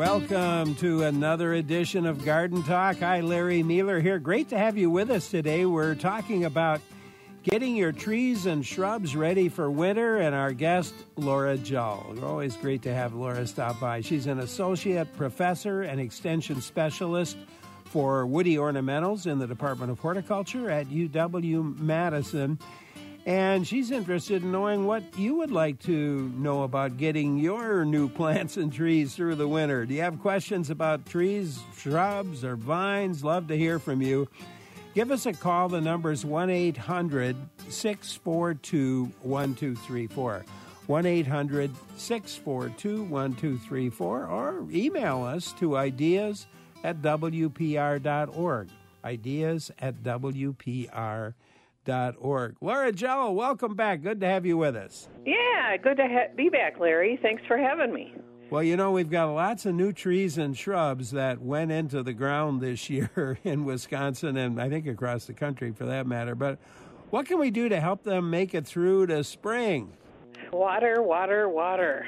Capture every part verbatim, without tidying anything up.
Welcome to another edition of Garden Talk. Hi, Larry Mueller here. Great to have you with us today. We're talking about getting your trees and shrubs ready for winter, and our guest, Laura Jull. Always great to have Laura stop by. She's an associate professor and extension specialist for woody ornamentals in the Department of Horticulture at U W-Madison. And she's interested in knowing what you would like to know about getting your new plants and trees through the winter. Do you have questions about trees, shrubs, or vines? Love to hear from you. Give us a call. The number is one eight hundred six four two one two three four. one eight hundred six four two one two three four, or email us to ideas at w p r dot org. Ideas at w p r dot org. Laura Jull, welcome back. Good to have you with us. Yeah, good to ha- be back, Larry. Thanks for having me. Well, you know, we've got lots of new trees and shrubs that went into the ground this year in Wisconsin, and I think across the country for that matter. But what can we do to help them make it through to spring? Water, water, water.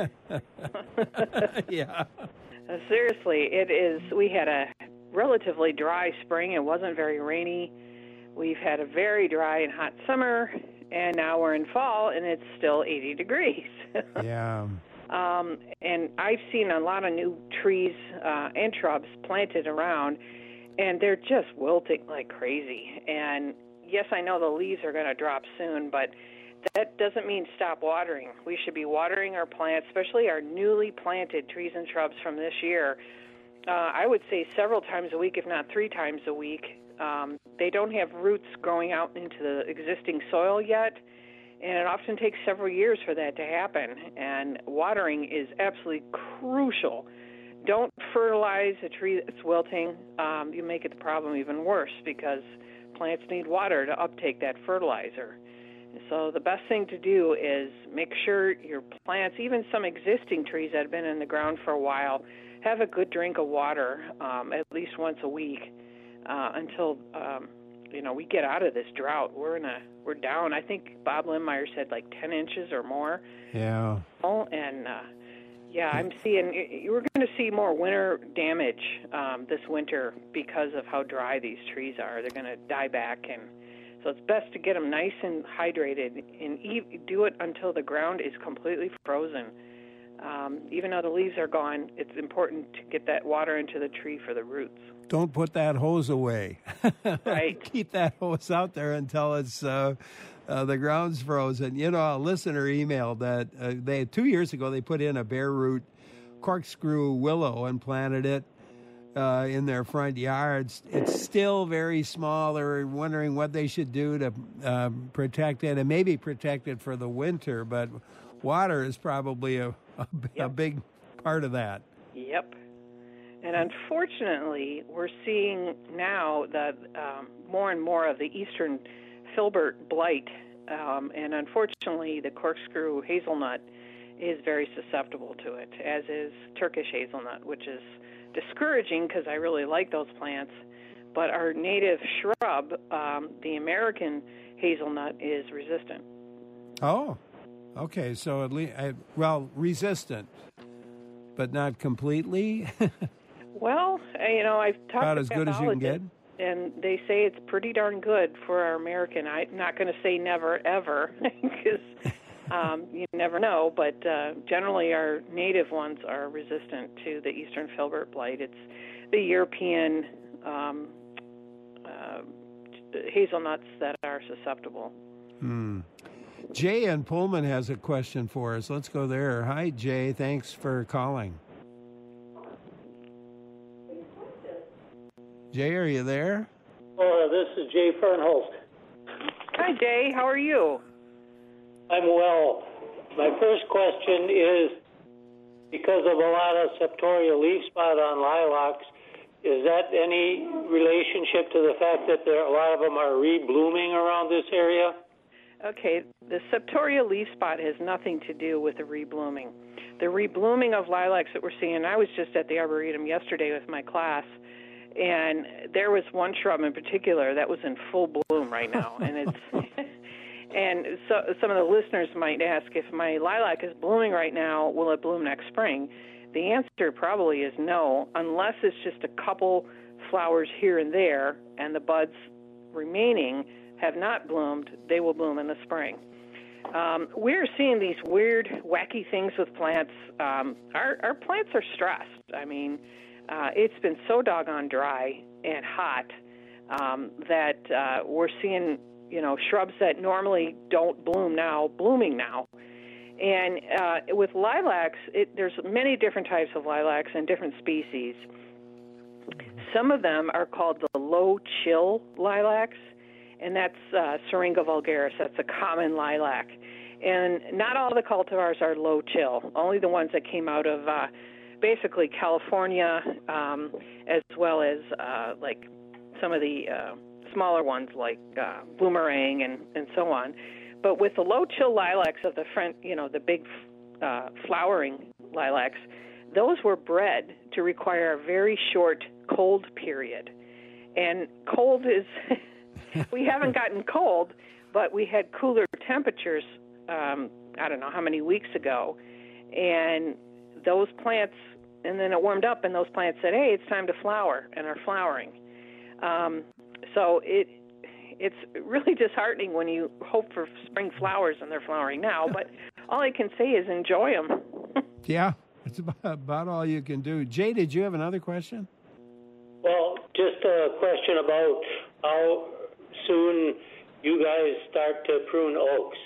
Yeah. Uh, seriously, it is. We had a relatively dry spring. It wasn't very rainy. We've had a very dry and hot summer, and now we're in fall, and it's still eighty degrees. Yeah. Um, and I've seen a lot of new trees uh, and shrubs planted around, and they're just wilting like crazy. And yes, I know the leaves are going to drop soon, but that doesn't mean stop watering. We should be watering our plants, especially our newly planted trees and shrubs from this year. Uh, I would say several times a week, if not three times a week. Um, they don't have roots growing out into the existing soil yet, and it often takes several years for that to happen, and watering is absolutely crucial. Don't fertilize a tree that's wilting. Um, you make it the problem even worse because plants need water to uptake that fertilizer. So the best thing to do is make sure your plants, even some existing trees that have been in the ground for a while, have a good drink of water um, at least once a week uh, until um, you know we get out of this drought. We're in a we're down. I think Bob Lindmeyer said like ten inches or more. Yeah. Oh, and uh, yeah, I'm seeing we're going to see more winter damage um, this winter because of how dry these trees are. They're going to die back, and so it's best to get them nice and hydrated and eat, do it until the ground is completely frozen. Um, even though the leaves are gone, it's important to get that water into the tree for the roots. Don't put that hose away. Right. Keep that hose out there until it's uh, uh, the ground's frozen. You know, a listener emailed that uh, they two years ago they put in a bare root corkscrew willow and planted it uh, in their front yards. It's still very small. They're wondering what they should do to uh, protect it and maybe protect it for the winter, but water is probably a, a, Yep. a big part of that. Yep. And unfortunately, we're seeing now that um, more and more of the eastern filbert blight, um, and unfortunately the corkscrew hazelnut is very susceptible to it, as is Turkish hazelnut, which is discouraging because I really like those plants. But our native shrub, um, the American hazelnut, is resistant. Oh, okay. So at least, well, resistant, but not completely. Well, you know, I've talked about to as good as you can get, and they say it's pretty darn good for our American. I'm not going to say never ever because um, you never know, but uh, generally our native ones are resistant to the eastern filbert blight. It's the European um, uh, hazelnuts that are susceptible. Hmm. Jay in Pullman has a question for us. Let's go there. Hi, Jay. Thanks for calling. Jay, are you there? Oh, this is Jay Fernholst. Hi, Jay. How are you? I'm well. My first question is, because of a lot of septoria leaf spot on lilacs, is that any relationship to the fact that there a lot of them are reblooming around this area? Okay, the septoria leaf spot has nothing to do with the reblooming. The reblooming of lilacs that we're seeing, I was just at the Arboretum yesterday with my class, and there was one shrub in particular that was in full bloom right now. And it's and so some of the listeners might ask, if my lilac is blooming right now, will it bloom next spring? the answer probably is no, unless it's just a couple flowers here and there, and the buds remaining have not bloomed. They will bloom in the spring. Um, we're seeing these weird, wacky things with plants. Um, our, our plants are stressed. I mean, uh, it's been so doggone dry and hot um, that uh, we're seeing, you know, shrubs that normally don't bloom now, blooming now. And uh, with lilacs, it, there's many different types of lilacs and different species. Some of them are called the low-chill lilacs, and that's uh, Syringa vulgaris. That's a common lilac. And not all the cultivars are low-chill, only the ones that came out of uh, basically California, um, as well as uh, like some of the uh, smaller ones like uh, Boomerang and, and so on. But with the low-chill lilacs of the front, you know, the big uh, flowering lilacs, those were bred to require a very short cold period. And cold is, we haven't gotten cold, but we had cooler temperatures, um, I don't know how many weeks ago. And those plants, and then it warmed up, and those plants said, hey, it's time to flower, and are flowering. Um, so it it's really disheartening when you hope for spring flowers and they're flowering now. But all I can say is enjoy them. Yeah, it's about, about all you can do. Jay, did you have another question? Well, just a question about how soon you guys start to prune oaks.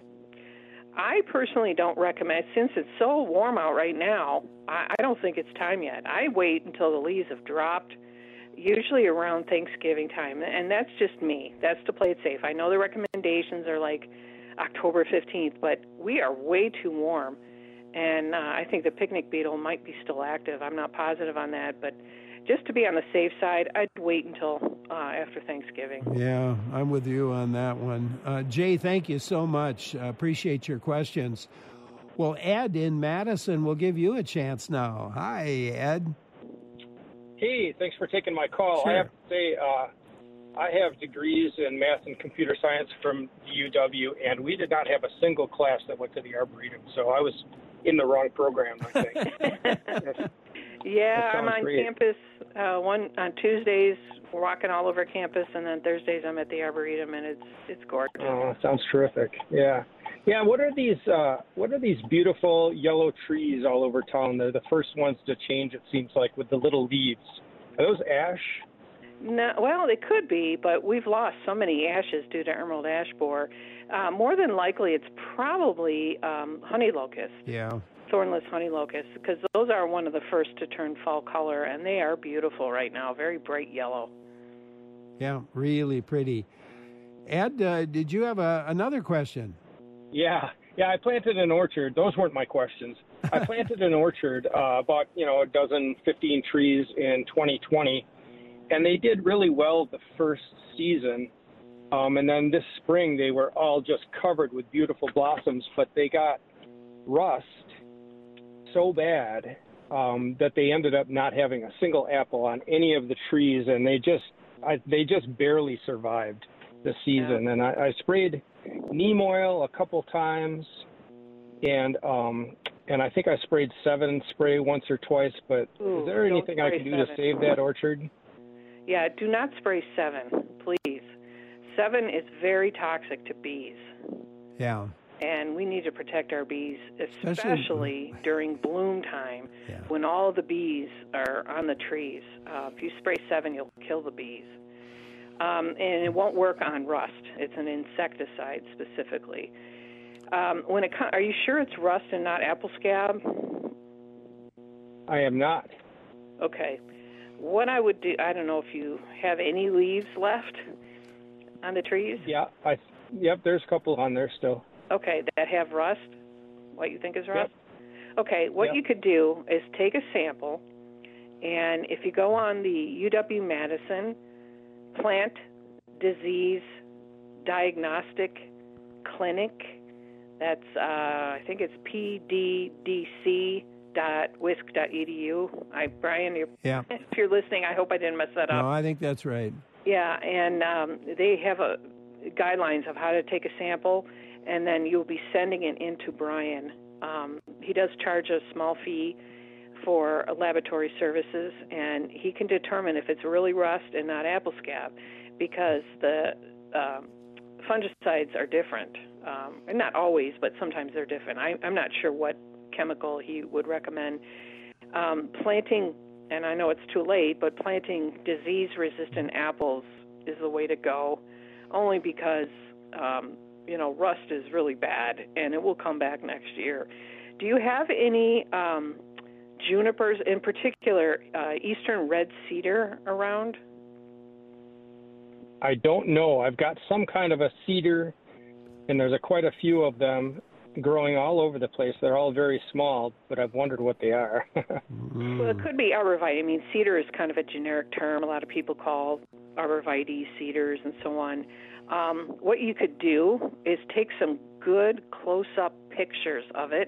I personally don't recommend, since it's so warm out right now, I, I don't think it's time yet. I wait until the leaves have dropped, usually around Thanksgiving time, and that's just me. That's to play it safe. I know the recommendations are like October fifteenth, but we are way too warm, and uh, I think the picnic beetle might be still active. I'm not positive on that, but just to be on the safe side, I'd wait until uh, after Thanksgiving. Yeah, I'm with you on that one. Uh, Jay, thank you so much. Uh, appreciate your questions. Well, Ed in Madison will give you a chance now. Hi, Ed. Hey, thanks for taking my call. Sure. I have to say, uh, I have degrees in math and computer science from U W, and we did not have a single class that went to the Arboretum, so I was in the wrong program, I think. Yeah, I'm on great. campus uh, one on Tuesdays. We're walking all over campus, and then Thursdays I'm at the Arboretum, and it's it's gorgeous. Oh, sounds terrific. Yeah, yeah. What are these? Uh, what are these beautiful yellow trees all over town? They're the first ones to change. It seems like with the little leaves. Are those ash? No, well, they could be, but we've lost so many ashes due to emerald ash borer. Uh, more than likely, it's probably um, honey locust. Yeah. Thornless honey locust, because those are one of the first to turn fall color, and they are beautiful right now, very bright yellow. Yeah, really pretty. Ed, uh, did you have a, another question? Yeah, yeah. I planted an orchard. Those weren't my questions. I planted an orchard, uh, about you know a dozen, fifteen trees in twenty twenty, and they did really well the first season. Um, and then this spring, they were all just covered with beautiful blossoms, but they got rust so bad um, that they ended up not having a single apple on any of the trees, and they just I, they just barely survived the season. And I, I sprayed neem oil a couple times, and um, and I think I sprayed seven spray once or twice. But Ooh, is there anything I can do seven. to save that orchard? Yeah, do not spray seven, please. Seven is very toxic to bees. Yeah. And we need to protect our bees, especially, Especially during bloom time, yeah. when all the bees are on the trees. Uh, if you spray seven, you'll kill the bees. Um, and it won't work on rust. It's an insecticide specifically. Um, when it co- are you sure it's rust and not apple scab? I am not. Okay. What I would do, I don't know if you have any leaves left on the trees. Yeah, I. Yep, there's a couple on there still. Okay, that have rust, what you think is rust? Yep. Okay, what Yep. you could do is take a sample, and if you go on the U W-Madison Plant Disease Diagnostic Clinic, that's, uh, I think it's p d d c dot wisc dot e d u. I, Brian, you're, Yeah. if you're listening, I hope I didn't mess that up. No, I think that's right. Yeah, and um, they have a guidelines of how to take a sample, and then you'll be sending it in to Brian. Um, he does charge a small fee for laboratory services, and he can determine if it's really rust and not apple scab, because the um, fungicides are different. Um, and not always, but sometimes they're different. I, I'm not sure what chemical he would recommend. Um, planting, and I know it's too late, but planting disease-resistant apples is the way to go, only because, um, you know, rust is really bad, and it will come back next year. Do you have any um, junipers, in particular, uh, eastern red cedar around? I don't know. I've got some kind of a cedar, and there's a, quite a few of them growing all over the place. They're all very small, but I've wondered what they are. Mm. Well, it could be arborvitae. I mean, cedar is kind of a generic term. A lot of people call arborvitae cedars and so on. Um, what you could do is take some good close-up pictures of it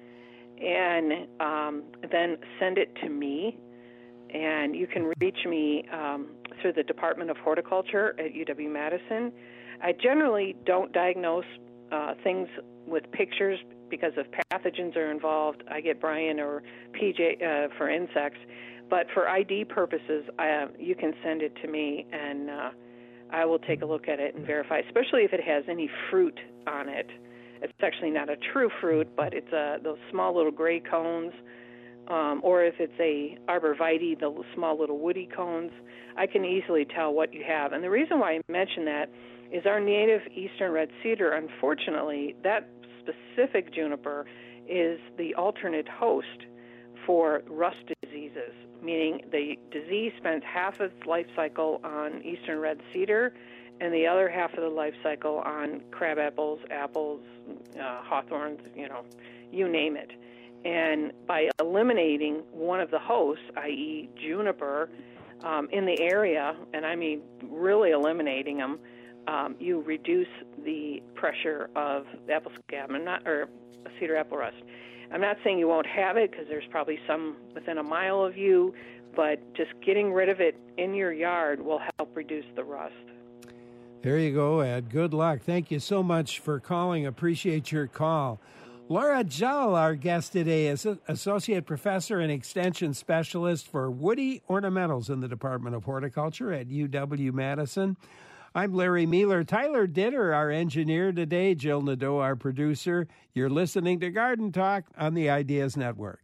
and um, then send it to me. And you can reach me um, through the Department of Horticulture at U W Madison. I generally don't diagnose uh, things with pictures because if pathogens are involved, I get Brian or P J uh, for insects. But for I D purposes, uh, you can send it to me, and uh, I will take a look at it and verify, especially if it has any fruit on it. It's actually not a true fruit, but it's uh, those small little gray cones, um, or if it's a arborvitae, the small little woody cones. I can easily tell what you have. And the reason why I mention that is our native eastern red cedar, unfortunately, that specific juniper is the alternate host for rust diseases, meaning the disease spends half of its life cycle on eastern red cedar and the other half of the life cycle on crab apples, apples, uh, hawthorns, you know, you name it. And by eliminating one of the hosts, that is juniper, um, in the area, and I mean really eliminating them, um, you reduce the pressure of apple scab, and not, or cedar apple rust. I'm not saying you won't have it, because there's probably some within a mile of you, but just getting rid of it in your yard will help reduce the rust. There you go, Ed. Good luck. Thank you so much for calling. Appreciate your call. Laura Jull, our guest today, is Associate Professor and Extension Specialist for Woody Ornamentals in the Department of Horticulture at U W Madison. I'm Larry Mealer. Tyler Ditter, our engineer today. Jill Nadeau, our producer. You're listening to Garden Talk on the Ideas Network.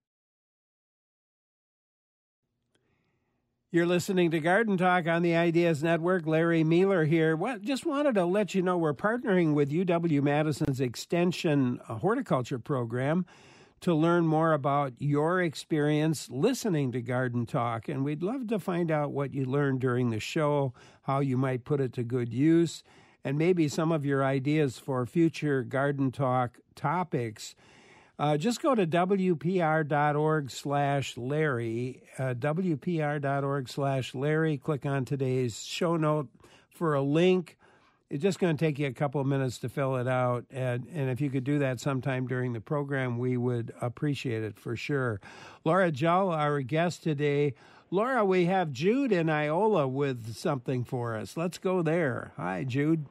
You're listening to Garden Talk on the Ideas Network. Larry Mealer here. Well, just wanted to let you know we're partnering with U W Madison's Extension Horticulture Program to learn more about your experience listening to Garden Talk. And we'd love to find out what you learned during the show, how you might put it to good use, and maybe some of your ideas for future Garden Talk topics. Uh, just go to W P R dot org slash Larry, uh, W P R dot org slash Larry. Click on today's show note for a link. It's just going to take you a couple of minutes to fill it out. And, and if you could do that sometime during the program, we would appreciate it for sure. Laura Jull, our guest today. Laura, we have Jude in Iola with something for us. Let's go there. Hi, Jude.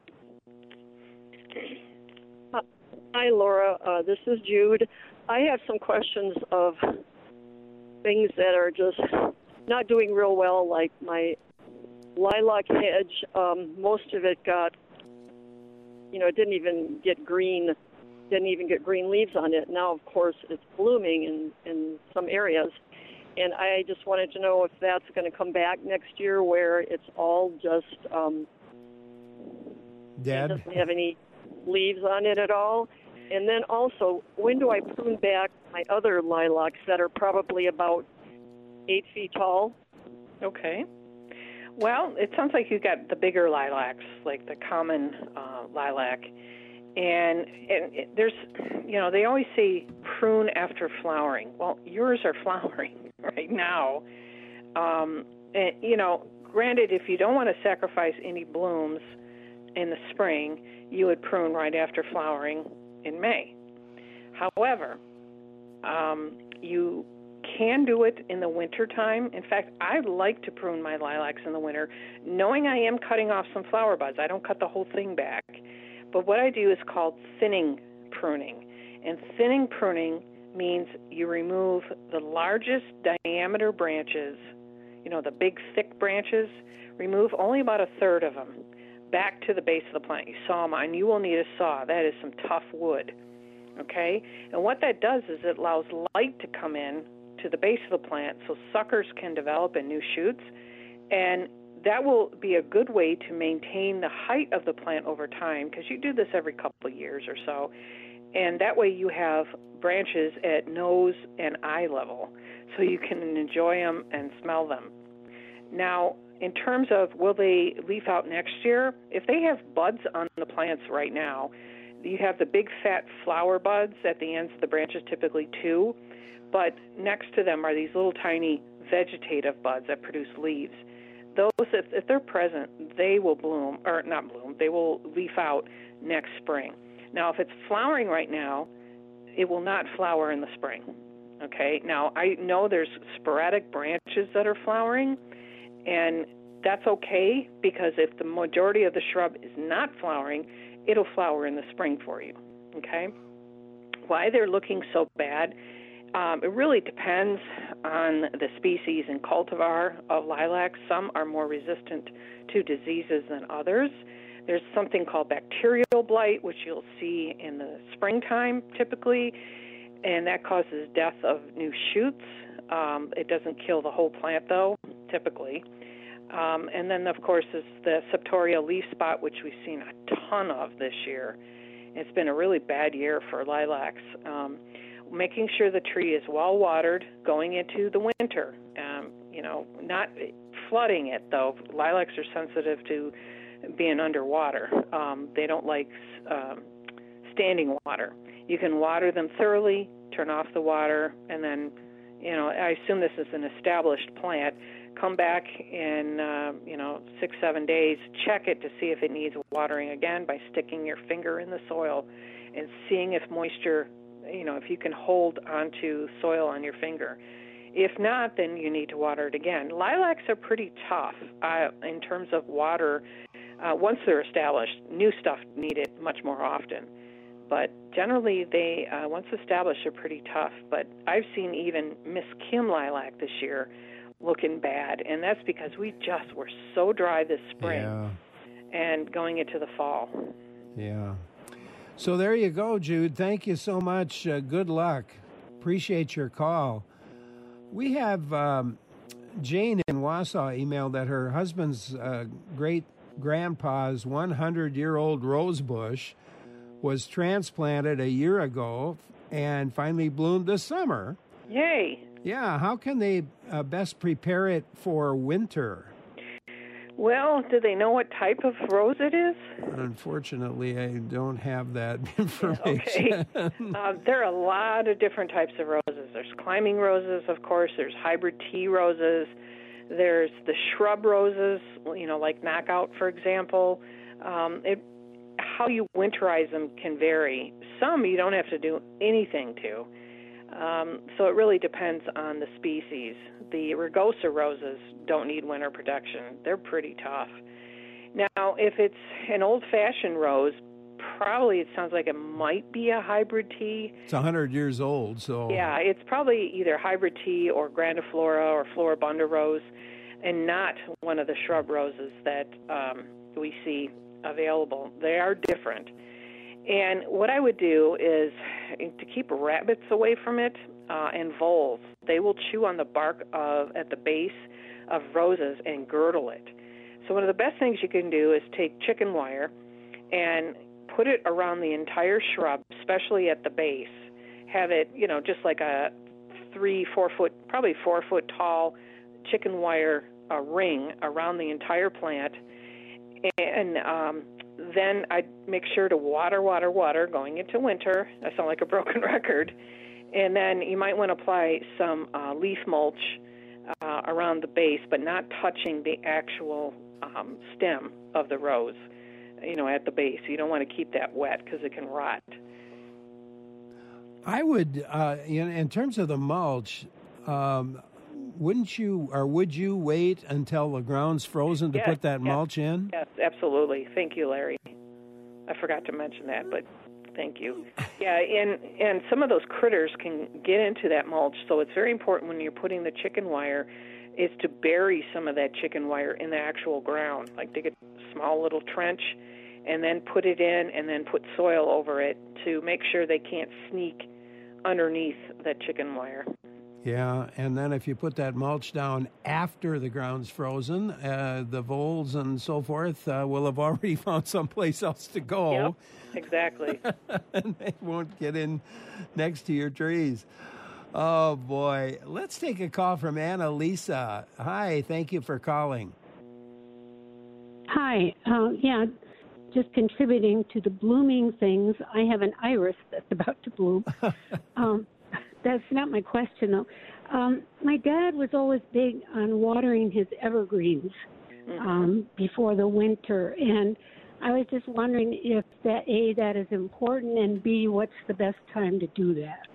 Hi, Laura. Uh, this is Jude. I have some questions of things that are just not doing real well, like my lilac hedge. Um, most of it got, you know, it didn't even get green, didn't even get green leaves on it. Now, of course, it's blooming in, in some areas. And I just wanted to know if that's going to come back next year, where it's all just um, Dead. It doesn't have any leaves on it at all. And then also, when do I prune back my other lilacs that are probably about eight feet tall? Okay. Well, it sounds like you got the bigger lilacs, like the common uh, lilac. And, and it, there's, you know, they always say prune after flowering. Well, yours are flowering right now. Um, and, you know, granted, if you don't want to sacrifice any blooms in the spring, you would prune right after flowering in May. However, um, you can do it in the winter time. In fact, I like to prune my lilacs in the winter, knowing I am cutting off some flower buds. I don't cut the whole thing back. But what I do is called thinning pruning. And thinning pruning means you remove the largest diameter branches, you know, the big thick branches, remove only about a third of them back to the base of the plant. You saw them, and you will need a saw. That is some tough wood, okay? And what that does is it allows light to come in to the base of the plant so suckers can develop in new shoots, and that will be a good way to maintain the height of the plant over time, because you do this every couple of years or so, and that way you have branches at nose and eye level so you can enjoy them and smell them. Now, in terms of will they leaf out next year, if they have buds on the plants right now, you have the big fat flower buds at the ends of the branches, typically two, but next to them are these little tiny vegetative buds that produce leaves. Those, if, if they're present, they will bloom, or not bloom, they will leaf out next spring. Now, if it's flowering right now, it will not flower in the spring, okay? Now, I know there's sporadic branches that are flowering, and that's okay, because if the majority of the shrub is not flowering, it'll flower in the spring for you, okay? Why they're looking so bad, um, it really depends on the species and cultivar of lilacs. Some are more resistant to diseases than others. There's something called bacterial blight, which you'll see in the springtime typically, and that causes death of new shoots. Um, it doesn't kill the whole plant, though, typically. Um, and then, of course, is the septoria leaf spot, which we've seen a ton of this year. It's been a really bad year for lilacs. Um, making sure the tree is well watered going into the winter. Um, you know, not flooding it, though. Lilacs are sensitive to being underwater. Um, they don't like um, standing water. You can water them thoroughly, turn off the water, and then, you know, I assume this is an established plant. Come back in, uh, you know, six, seven days, check it to see if it needs watering again by sticking your finger in the soil and seeing if moisture, you know, if you can hold onto soil on your finger. If not, then you need to water it again. Lilacs are pretty tough uh, in terms of water. Uh, once they're established, new stuff needed much more often. But generally, they, uh, once established, are pretty tough. But I've seen even Miss Kim lilac this year looking bad, and that's because we just were so dry this spring yeah. and going into the fall. Yeah. So there you go, Jude. Thank you so much. Uh, good luck. Appreciate your call. We have um, Jane in Wausau emailed that her husband's uh, great-grandpa's one hundred-year-old rose bush was transplanted a year ago and finally bloomed this summer. Yay. Yeah, how can they uh, best prepare it for winter? Well, do they know what type of rose it is? Unfortunately, I don't have that information. Okay. uh, there are a lot of different types of roses. There's climbing roses, of course. There's hybrid tea roses. There's the shrub roses, you know, like knockout, for example. Um, it, how you winterize them can vary. Some you don't have to do anything to. Um, so it really depends on the species. The rugosa roses don't need winter protection. They're pretty tough. Now, if it's an old-fashioned rose, probably it sounds like it might be a hybrid tea. It's one hundred years old, so... Yeah, it's probably either hybrid tea or grandiflora or floribunda rose, and not one of the shrub roses that um, we see available. They are different. And what I would do is to keep rabbits away from it uh, and voles. They will chew on the bark of at the base of roses and girdle it. So one of the best things you can do is take chicken wire and put it around the entire shrub, especially at the base. Have it, you know, just like a three, four foot, probably four foot tall chicken wire uh, ring around the entire plant. And um, then I'd make sure to water, water, water going into winter. I sound like a broken record. And then you might want to apply some uh, leaf mulch uh, around the base, but not touching the actual um, stem of the rose, you know, at the base. You don't want to keep that wet because it can rot. I would, uh, in, in terms of the mulch, um, wouldn't you or would you wait until the ground's frozen to yes, put that yes, mulch in? Yes, absolutely. Thank you, Larry. I forgot to mention that, but Thank you. Yeah, and, and some of those critters can get into that mulch, so it's very important when you're putting the chicken wire is to bury some of that chicken wire in the actual ground, like dig a small little trench and then put it in and then put soil over it to make sure they can't sneak underneath that chicken wire. Yeah, and then if you put that mulch down after the ground's frozen, uh, the voles and so forth uh, will have already found someplace else to go. Yep, exactly. And they won't get in next to your trees. Oh, boy. Let's take a call from Annalisa. Hi, thank you for calling. Hi. Uh, yeah, just contributing to the blooming things. I have an iris that's about to bloom. um, that's not my question, though. Um, my dad was always big on watering his evergreens Mm-hmm. um, before the winter, and I was just wondering if that A, that is important, and B, what's the best time to do that?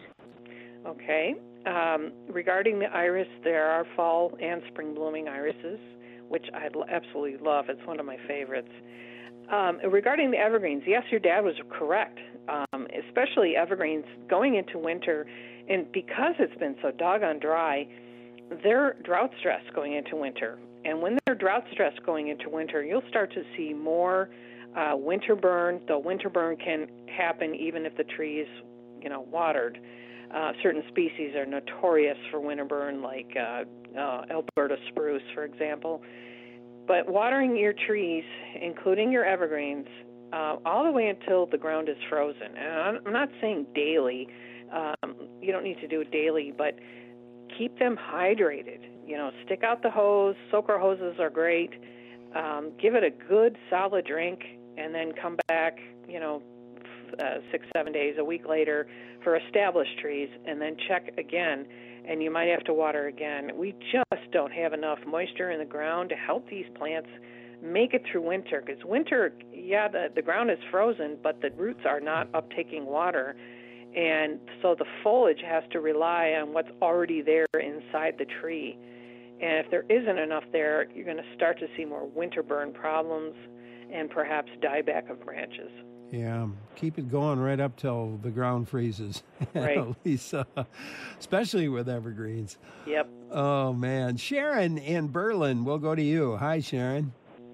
Okay. Um, regarding the iris, there are fall and spring blooming irises, which I l- absolutely love. It's one of my favorites. Um, regarding the evergreens, yes, your dad was correct, um, especially evergreens going into winter. And because it's been so doggone dry, they're drought stressed going into winter. And when they're drought stressed going into winter, you'll start to see more uh, winter burn. The winter burn can happen even if the tree is, you know, watered. Uh, certain species are notorious for winter burn, like uh, uh, Alberta spruce, for example. But watering your trees, including your evergreens, uh, all the way until the ground is frozen. And I'm not saying daily. Um, you don't need to do it daily, but keep them hydrated. You know, stick out the hose. Soaker hoses are great. Um, give it a good, solid drink, and then come back, you know, uh, six, seven days, a week later for established trees, and then check again, and you might have to water again. We just don't have enough moisture in the ground to help these plants make it through winter, because winter, yeah, the, the ground is frozen, but the roots are not uptaking water. And so the foliage has to rely on what's already there inside the tree. And if there isn't enough there, you're going to start to see more winter burn problems and perhaps dieback of branches. Yeah, keep it going right up till the ground freezes. Right. At least, uh, especially with evergreens. Yep. Oh, man. Sharon in Berlin, we'll go to you. Hi, Sharon.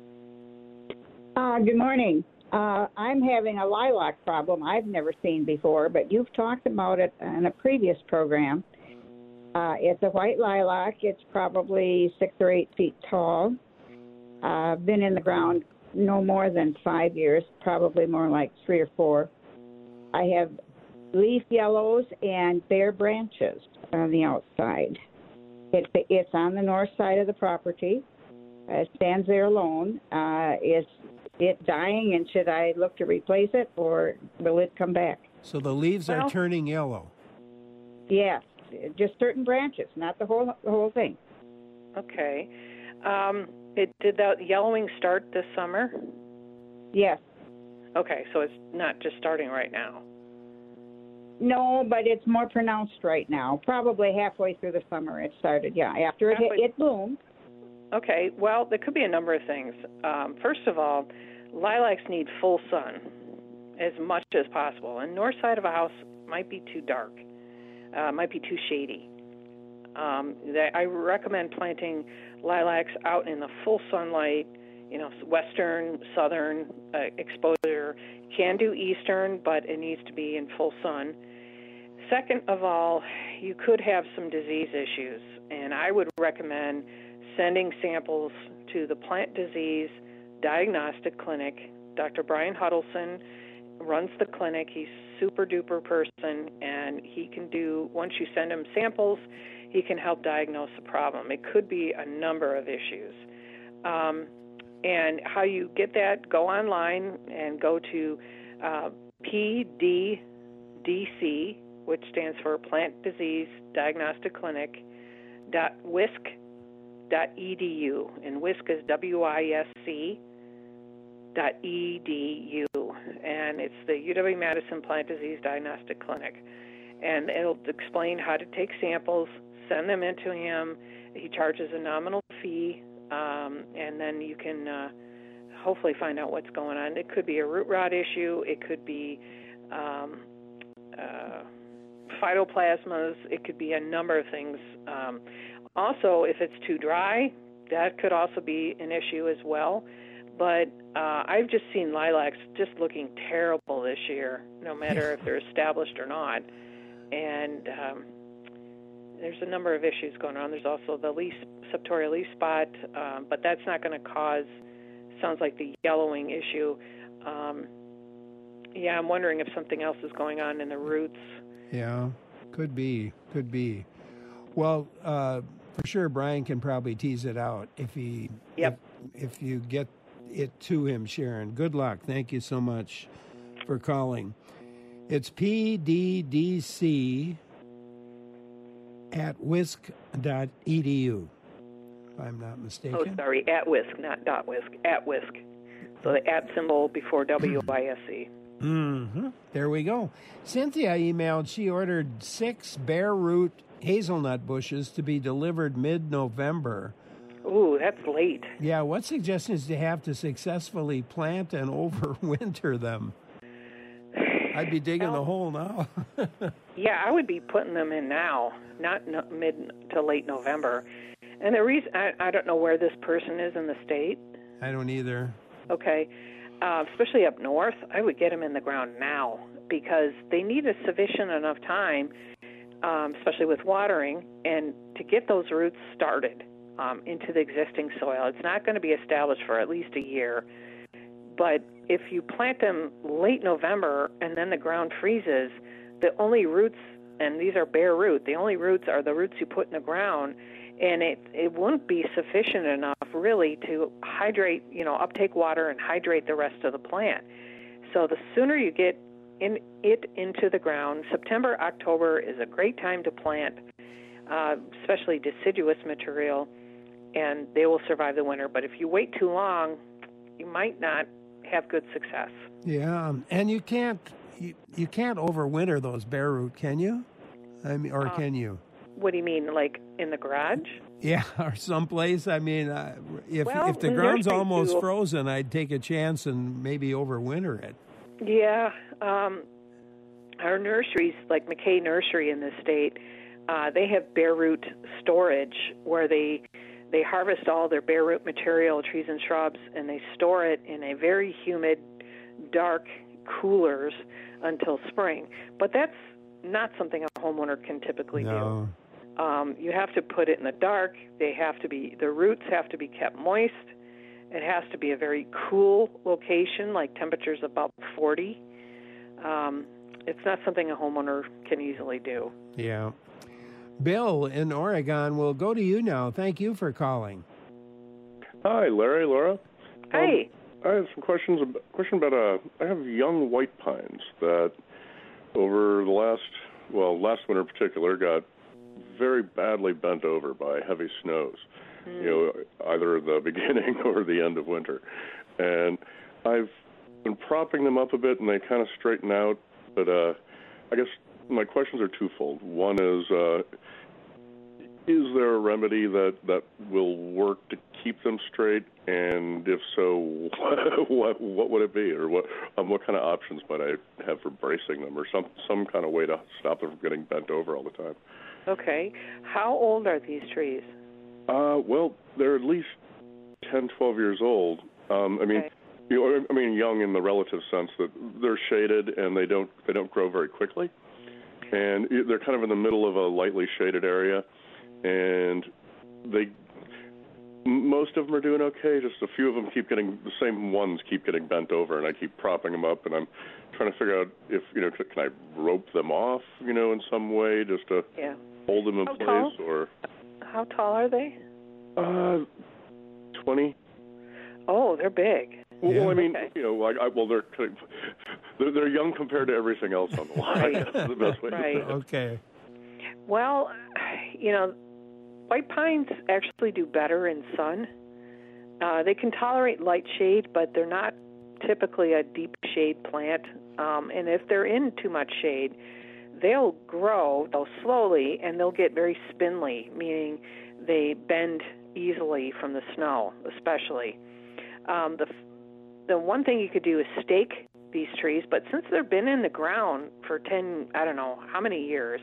Uh, good morning. Uh, I'm having a lilac problem I've never seen before, but you've talked about it in a previous program. Uh, it's a white lilac. It's probably six or eight feet tall. Uh, been in the ground no more than five years, probably more like three or four. I have leaf yellows and bare branches on the outside. It, it's on the north side of the property. Uh, it stands there alone. Uh, is it dying, and should I look to replace it, or will it come back? So the leaves Well, are turning yellow. Yes, just certain branches, not the whole the whole thing. Okay. Um, it, did that yellowing start this summer? Yes. Okay, so it's not just starting right now. No, but it's more pronounced right now. Probably halfway through the summer it started. Yeah, after it Halfway- it bloomed. Okay, well, there could be a number of things. Um, first of all, lilacs need full sun as much as possible. And north side of a house might be too dark, uh, might be too shady. Um, that I recommend planting lilacs out in the full sunlight, you know, western, southern uh, exposure. Can do eastern, but it needs to be in full sun. Second of all, you could have some disease issues, and I would recommend sending samples to the Plant Disease Diagnostic Clinic. Doctor Brian Huddleston runs the clinic. He's a super duper person, and he can do, once you send him samples, he can help diagnose the problem. It could be a number of issues. Um, and how you get that, go online and go to uh, P D D C, which stands for Plant Disease Diagnostic Clinic, dot whisk dot E D U, and whisk is W I S C dot E D U, and it's the U W-Madison Plant Disease Diagnostic Clinic. And it'll explain how to take samples, send them into him. He charges a nominal fee, um, and then you can uh, hopefully find out what's going on. It could be a root rot issue. It could be um, uh, phytoplasmas. It could be a number of things. Um, also, if it's too dry, that could also be an issue as well. But uh, I've just seen lilacs just looking terrible this year, no matter if they're established or not. And um, there's a number of issues going on. There's also the leaf, septorial leaf spot, um, but that's not going to cause, sounds like the yellowing issue. Um, yeah, I'm wondering if something else is going on in the roots. Yeah, could be, could be. Well, uh, for sure, Brian can probably tease it out if he, yep. if, if you get it to him, Sharon. Good luck. Thank you so much for calling. It's P D D C at whisk dot e d u, if I'm not mistaken. Oh, sorry, at whisk, not dot whisk, at whisk. So the at symbol before W I S E. Mm-hmm. There we go. Cynthia emailed she ordered six bare root hazelnut bushes to be delivered mid-November. Ooh, that's late. Yeah, what suggestions do you have to successfully plant and overwinter them? I'd be digging well, the hole now. Yeah, I would be putting them in now, not no, mid to late November. And the reason, I, I don't know where this person is in the state. I don't either. Okay. Uh, especially up north, I would get them in the ground now because they need a sufficient enough time, um, especially with watering, and to get those roots started um, into the existing soil. It's not going to be established for at least a year. But if you plant them late November and then the ground freezes, the only roots, and these are bare root, the only roots are the roots you put in the ground, and it, it won't be sufficient enough really to hydrate, you know, uptake water and hydrate the rest of the plant. So the sooner you get in it into the ground, September, October is a great time to plant, uh, especially deciduous material, and they will survive the winter. But if you wait too long, you might not have good success. Yeah, and you can't you, you can't overwinter those bare root, can you? I mean, or uh, can you? What do you mean, like in the garage? Yeah, or someplace. I mean, uh, if well, if the ground's almost too. frozen, I'd take a chance and maybe overwinter it. Yeah, um, our nurseries, like McKay Nursery in this state, uh, they have bare root storage where they they harvest all their bare root material, trees and shrubs, and they store it in a very humid, dark coolers until spring. But that's not something a homeowner can typically no. do. Um, you have to put it in the dark. They have to be, the roots have to be kept moist. It has to be a very cool location, like temperatures above forty. Um, it's not something a homeowner can easily do. Yeah. Bill in Oregon, we'll go to you now. Thank you for calling. Hi, Larry, Laura. Hi. Um, I have some questions. Question about uh, I have young white pines that over the last, well, last winter in particular, got very badly bent over by heavy snows, mm. you know, either the beginning or the end of winter. And I've been propping them up a bit, and they kind of straighten out. But uh, I guess my questions are twofold. One is, uh, is there a remedy that, that will work to keep them straight? And if so, what what would it be, or what um, what kind of options might I have for bracing them, or some some kind of way to stop them from getting bent over all the time? Okay. How old are these trees? Uh, well, they're at least ten, twelve years old. Um, I mean, okay. you know, I mean, young in the relative sense that they're shaded and they don't they don't grow very quickly, and they're kind of in the middle of a lightly shaded area, and they. Most of them are doing okay. Just a few of them keep getting, the same ones keep getting bent over, and I keep propping them up, and I'm trying to figure out if, you know, can I rope them off, you know, in some way, just to yeah. hold them in How place, tall? or... How tall are they? Uh, twenty. Oh, they're big. Well, yeah. well I mean, okay. you know, like, I, well, they're, they're they're young compared to everything else on the line. Right. That's the best way right. to put it. Okay. Well, you know, white pines actually do better in sun. Uh, they can tolerate light shade, but they're not typically a deep shade plant. Um, and if they're in too much shade, they'll grow, they'll slowly, and they'll get very spindly, meaning they bend easily from the snow, especially. Um, the the one thing you could do is stake these trees, but since they've been in the ground for ten, I don't know, how many years?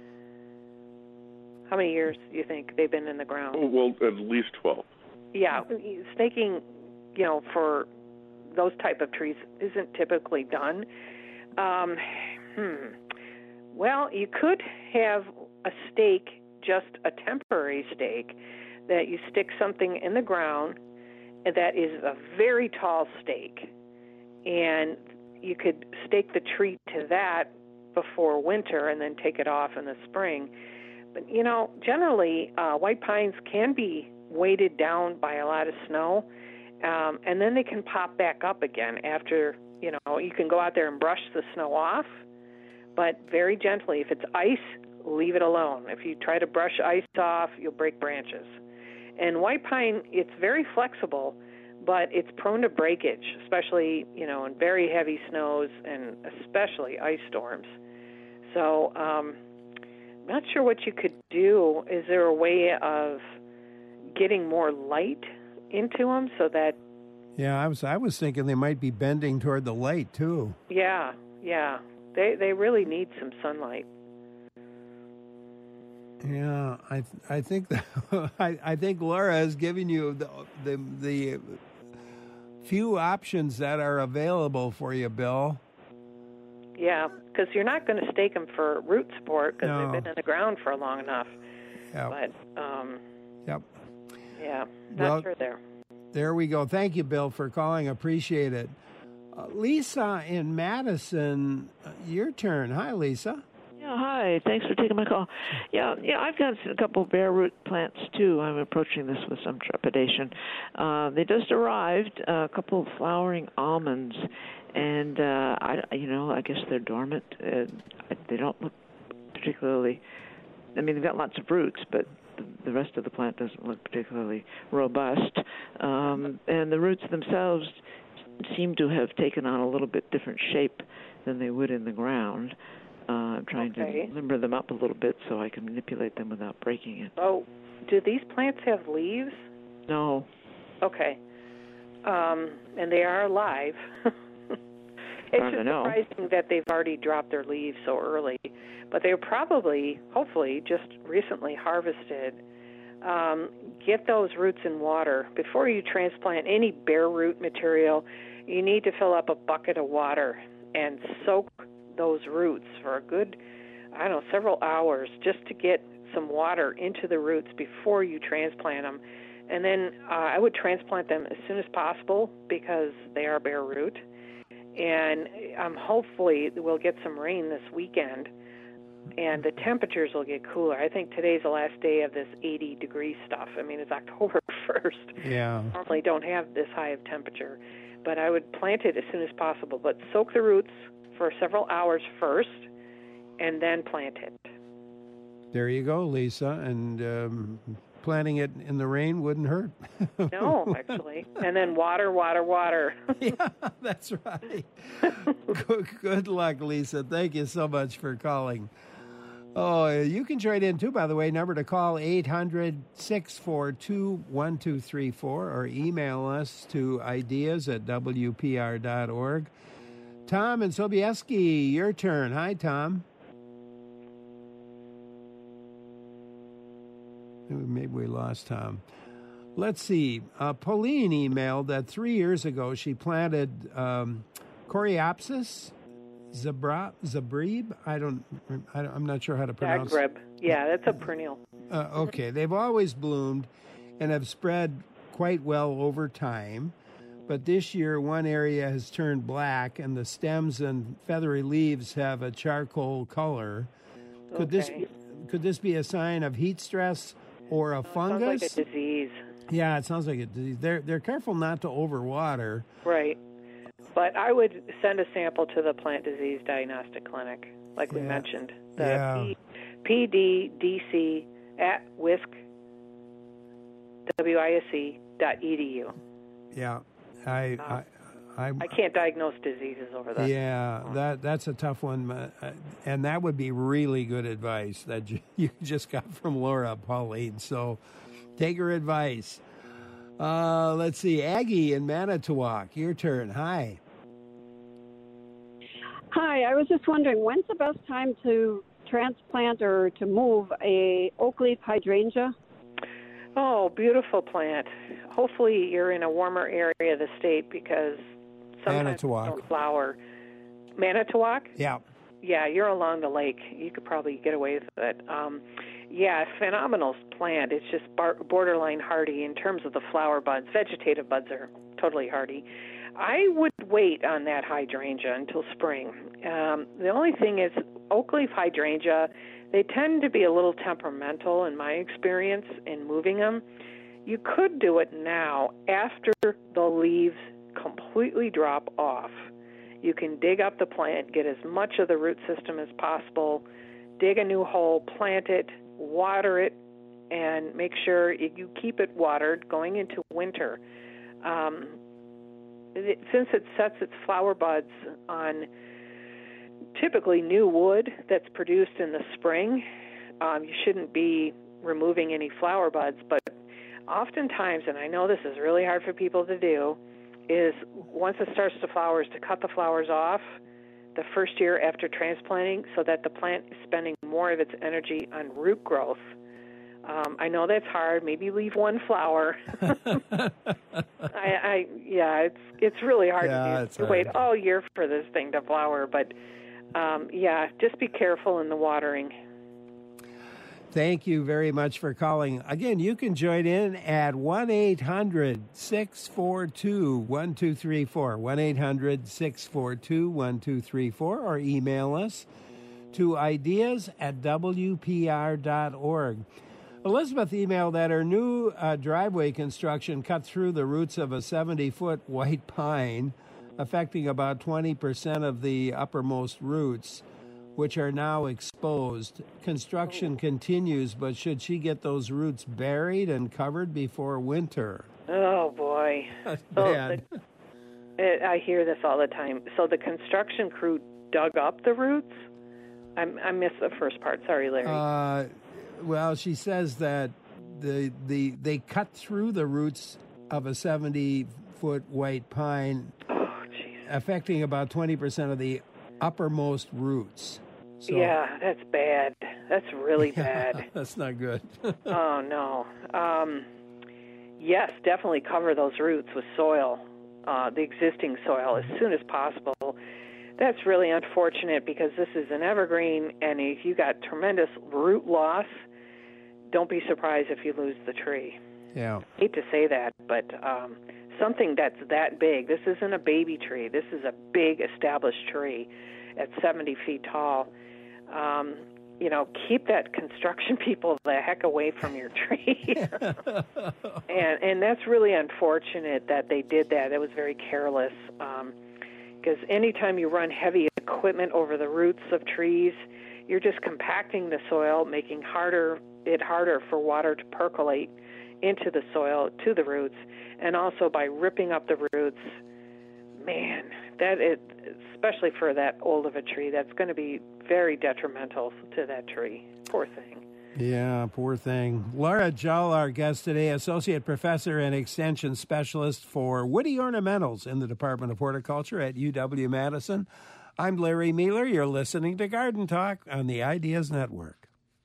How many years do you think they've been in the ground? Well, at least twelve. Yeah, staking, you know, for those type of trees isn't typically done. Um, hmm. Well, you could have a stake, just a temporary stake, that you stick something in the ground that is a very tall stake, and you could stake the tree to that before winter and then take it off in the spring. But, you know, generally, uh, white pines can be weighted down by a lot of snow, um, and then they can pop back up again after, you know, you can go out there and brush the snow off, but very gently. If it's ice, leave it alone. If you try to brush ice off, you'll break branches. And white pine, it's very flexible, but it's prone to breakage, especially, you know, in very heavy snows and especially ice storms. So um, I'm not sure what you could do. Is there a way of getting more light into them so that... Yeah, I was I was thinking they might be bending toward the light, too. Yeah, yeah. They, they really need some sunlight. Yeah, I I think that, I I think Laura has given you the, the the few options that are available for you, Bill. Yeah, because you're not going to stake them for root support because No. they've been in the ground for long enough. Yep. But um, Yep. yeah, not Well, sure there. There we go. Thank you, Bill, for calling. Appreciate it. Uh, Lisa in Madison, uh, your turn. Hi, Lisa. Yeah, hi. Thanks for taking my call. Yeah, yeah, I've got a couple of bare root plants too. I'm approaching this with some trepidation. Uh, they just arrived, uh, a couple of flowering almonds, and uh, I, you know, I guess they're dormant. Uh, they don't look particularly. I mean, they've got lots of roots, but the, the rest of the plant doesn't look particularly robust. Um, and the roots themselves seem to have taken on a little bit different shape than they would in the ground. Uh, I'm trying Okay. to limber them up a little bit so I can manipulate them without breaking it. Oh, do these plants have leaves? No. Okay. Um, and they are alive. It's I just know. surprising that they've already dropped their leaves so early. But they were probably, hopefully, just recently harvested. Um, get those roots in water. Before you transplant any bare root material, you need to fill up a bucket of water and soak those roots for a good, I don't know, several hours just to get some water into the roots before you transplant them. And then uh, I would transplant them as soon as possible because they are bare root. And um, hopefully we'll get some rain this weekend and the temperatures will get cooler. I think today's the last day of this eighty degree stuff. I mean, it's October first. Yeah. Normally don't have this high of temperature. But I would plant it as soon as possible. But soak the roots for several hours first and then plant it. There you go, Lisa. And um, planting it in the rain wouldn't hurt. No, actually. And then water, water, water. Yeah, that's right. good, good luck, Lisa. Thank you so much for calling. Oh, you can trade in too, by the way. Number to call, eight hundred, six four two, one two three four, or email us to ideas at w p r dot org. Tom and Sobieski, your turn. Hi, Tom. Maybe we lost Tom. Let's see. Uh, Pauline emailed that three years ago she planted um, Coreopsis zabra, zabrib. I don't, I don't, I'm not sure how to pronounce it. Zagreb. Yeah, that's a perennial. Uh, okay. They've always bloomed and have spread quite well over time. But this year, one area has turned black, and the stems and feathery leaves have a charcoal color. Could Okay. this could this be a sign of heat stress or a fungus? Sounds like a disease. Yeah, it sounds like a disease. They're they're careful not to overwater. Right. But I would send a sample to the Plant Disease Diagnostic Clinic, like we Yeah. mentioned. The Yeah. P- PDDC at WISC, W I S E dot E D U. Yeah, I I I, I can't diagnose diseases over that. yeah that that's a tough one, uh, and that would be really good advice that you, you just got from Laura Pauline. So take her advice. Uh, let's see, Aggie in Manitowoc, your turn. Hi. Hi, I was just wondering, when's the best time to transplant or to move a oak leaf hydrangea? Oh, beautiful plant. Hopefully you're in a warmer area of the state because sometimes they don't flower. Manitowoc? Yeah. Yeah, you're along the lake. You could probably get away with it. Um, yeah, phenomenal plant. It's just bar- borderline hardy in terms of the flower buds. Vegetative buds are totally hardy. I would wait on that hydrangea until spring. Um, the only thing is, oak leaf hydrangea, they tend to be a little temperamental in my experience in moving them. You could do it now after the leaves completely drop off. You can dig up the plant, get as much of the root system as possible, dig a new hole, plant it, water it, and make sure you keep it watered going into winter. Um, it, since it sets its flower buds on typically new wood that's produced in the spring, um, you shouldn't be removing any flower buds. But oftentimes, and I know this is really hard for people to do, is once it starts to flower, is to cut the flowers off the first year after transplanting so that the plant is spending more of its energy on root growth. Um, I know that's hard. Maybe leave one flower. I, I yeah, it's it's really hard yeah, to, do, to wait all year for this thing to flower. But um, yeah, just be careful in the watering. Thank you very much for calling. Again, you can join in at one eight hundred six four two one two three four, one eight hundred six four two one two three four, or email us to ideas at w p r dot org. Elizabeth emailed that her new uh, driveway construction cut through the roots of a seventy-foot white pine, affecting about twenty percent of the uppermost roots, which are now exposed. Construction continues, but should she get those roots buried and covered before winter? Oh, boy. That's so bad. The, I hear this all the time. So the construction crew dug up the roots? I, I missed the first part. Sorry, Larry. Uh, well, she says that the the they cut through the roots of a seventy-foot white pine, oh, geez. affecting about twenty percent of the uppermost roots. So, yeah, that's bad. That's really yeah, bad. That's not good. Oh, no. Um, yes, definitely cover those roots with soil, uh, the existing soil, as soon as possible. That's really unfortunate because this is an evergreen, and if you got tremendous root loss, don't be surprised if you lose the tree. Yeah. I hate to say that, but um, something that's that big, this isn't a baby tree. This is a big established tree at seventy feet tall. Um, you know, keep that construction people the heck away from your tree. and and that's really unfortunate that they did that. It was very careless. Um, because anytime you run heavy equipment over the roots of trees, you're just compacting the soil, making harder it harder for water to percolate into the soil to the roots, and also by ripping up the roots. Man, that is, especially for that old of a tree, that's going to be very detrimental to that tree. Poor thing. Yeah, poor thing. Laura Jull, our guest today, Associate Professor and Extension Specialist for Woody Ornamentals in the Department of Horticulture at U W-Madison. I'm Larry Mueller. You're listening to Garden Talk on the Ideas Network.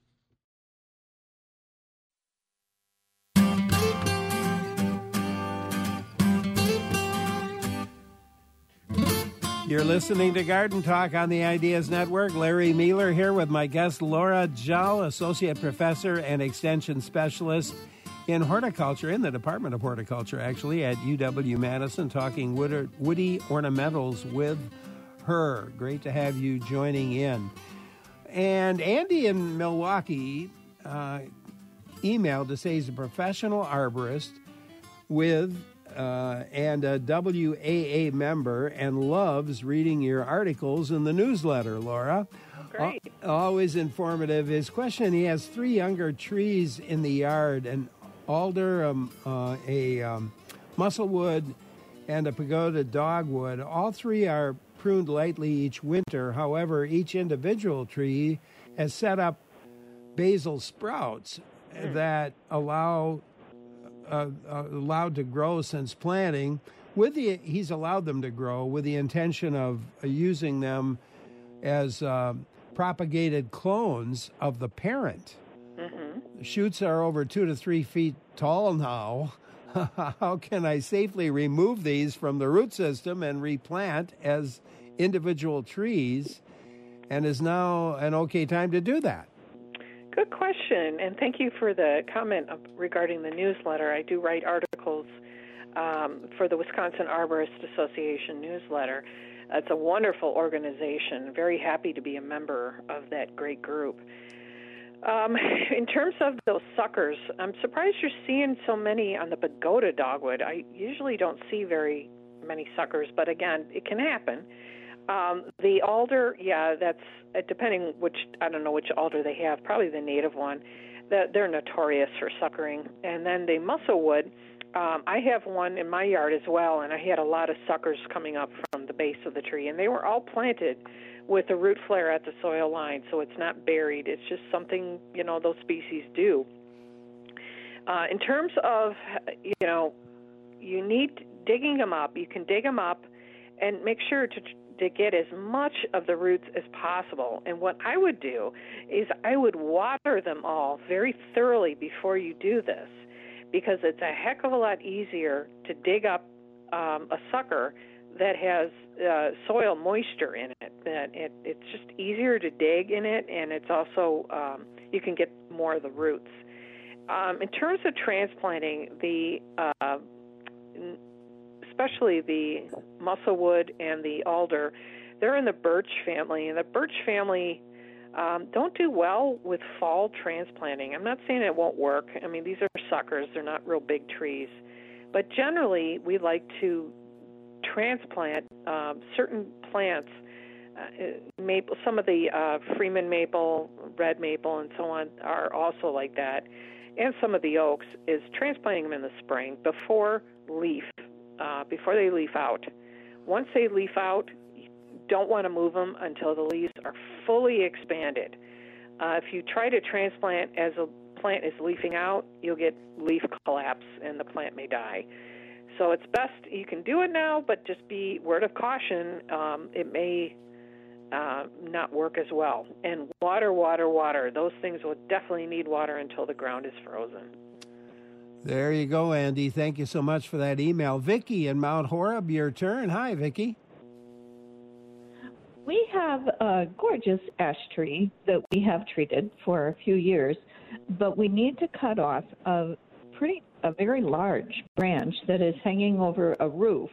You're listening to Garden Talk on the Ideas Network. Larry Mueller here with my guest, Laura Jull, Associate Professor and Extension Specialist in Horticulture, in the Department of Horticulture, actually, at U W-Madison, talking woody ornamentals with her. Great to have you joining in. And Andy in Milwaukee uh, emailed to say he's a professional arborist with Uh, and a W A A member, and loves reading your articles in the newsletter, Laura. Great. Al- always informative. His question, he has three younger trees in the yard, an alder, um, uh, a um, musclewood, and a pagoda dogwood. All three are pruned lightly each winter. However, each individual tree has set up basal sprouts mm. that allow Uh, uh, allowed to grow since planting. With the, he's allowed them to grow with the intention of uh, using them as um, propagated clones of the parent. Mm-hmm. The shoots are over two to three feet tall now. How can I safely remove these from the root system and replant as individual trees? And is now an okay time to do that? Good question, and thank you for the comment regarding the newsletter. I do write articles um, for the Wisconsin Arborist Association newsletter. It's a wonderful organization. Very happy to be a member of that great group. Um, in terms of those suckers, I'm surprised you're seeing so many on the pagoda dogwood. I usually don't see very many suckers, but again, it can happen. Um, the alder, yeah, that's uh, depending which, I don't know which alder they have, probably the native one. The, they're notorious for suckering. And then the musclewood, um, I have one in my yard as well, and I had a lot of suckers coming up from the base of the tree, and they were all planted with a root flare at the soil line, so it's not buried. It's just something, you know, those species do. Uh, in terms of, you know, you need digging them up. You can dig them up and make sure to to get as much of the roots as possible. And what I would do is I would water them all very thoroughly before you do this, because it's a heck of a lot easier to dig up um, a sucker that has uh, soil moisture in it. That it, it's just easier to dig in it, and it's also, um, you can get more of the roots. Um, in terms of transplanting, the uh, especially the musclewood and the alder, they're in the birch family, and the birch family um, don't do well with fall transplanting. I'm not saying it won't work. I mean, these are suckers. They're not real big trees. But generally, we like to transplant um, certain plants, uh, maple, some of the uh, Freeman maple, red maple, and so on are also like that, and some of the oaks, is transplanting them in the spring before leaf. Uh, before they leaf out. Once they leaf out, you don't want to move them until the leaves are fully expanded. Uh, if you try to transplant as a plant is leafing out, you'll get leaf collapse and the plant may die. So it's best, you can do it now, but just be word of caution, um, it may uh, not work as well. And water, water, water. Those things will definitely need water until the ground is frozen. There you go, Andy. Thank you so much for that email. Vicki in Mount Horeb, your turn. Hi, Vicki. We have a gorgeous ash tree that we have treated for a few years, but we need to cut off a pretty, a very large branch that is hanging over a roof.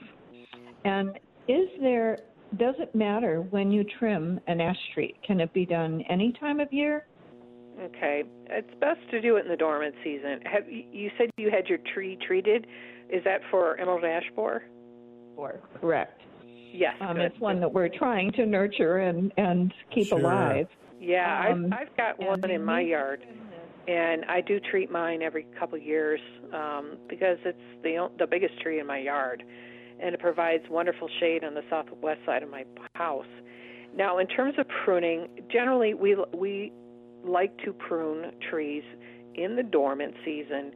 And is there, does it matter when you trim an ash tree? Can it be done any time of year? Okay, it's best to do it in the dormant season. Have you said you had your tree treated? Is that for emerald ash borer? For correct. Yes, um, it's one that we're trying to nurture and and keep sure. alive. Yeah, um, I've I've got one in my yard, and I do treat mine every couple of years um, because it's the the biggest tree in my yard, and it provides wonderful shade on the southwest side of my house. Now, in terms of pruning, generally we we like to prune trees in the dormant season,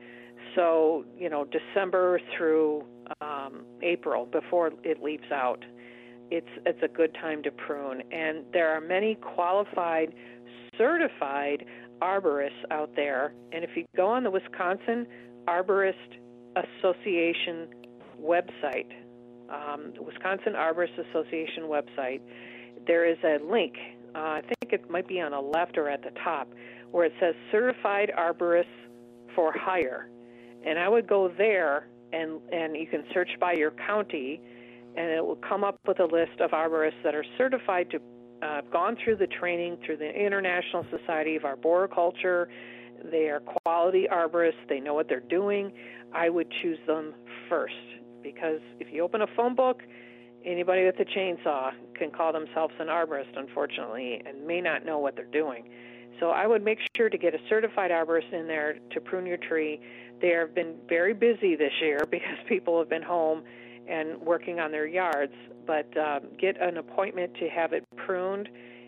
so you know December through um, April before it leaves out. It's it's a good time to prune, and there are many qualified, certified arborists out there. And if you go on the Wisconsin Arborist Association website, um, the Wisconsin Arborist Association website, there is a link. Uh, I think it might be on the left or at the top, where it says Certified Arborists for Hire. And I would go there, and, and you can search by your county, and it will come up with a list of arborists that are certified to uh, have gone through the training through the International Society of Arboriculture. They are quality arborists. They know what they're doing. I would choose them first, because if you open a phone book, anybody with a chainsaw can call themselves an arborist, unfortunately, and may not know what they're doing. So I would make sure to get a certified arborist in there to prune your tree. They have been very busy this year because people have been home and working on their yards, but um, get an appointment to have it pruned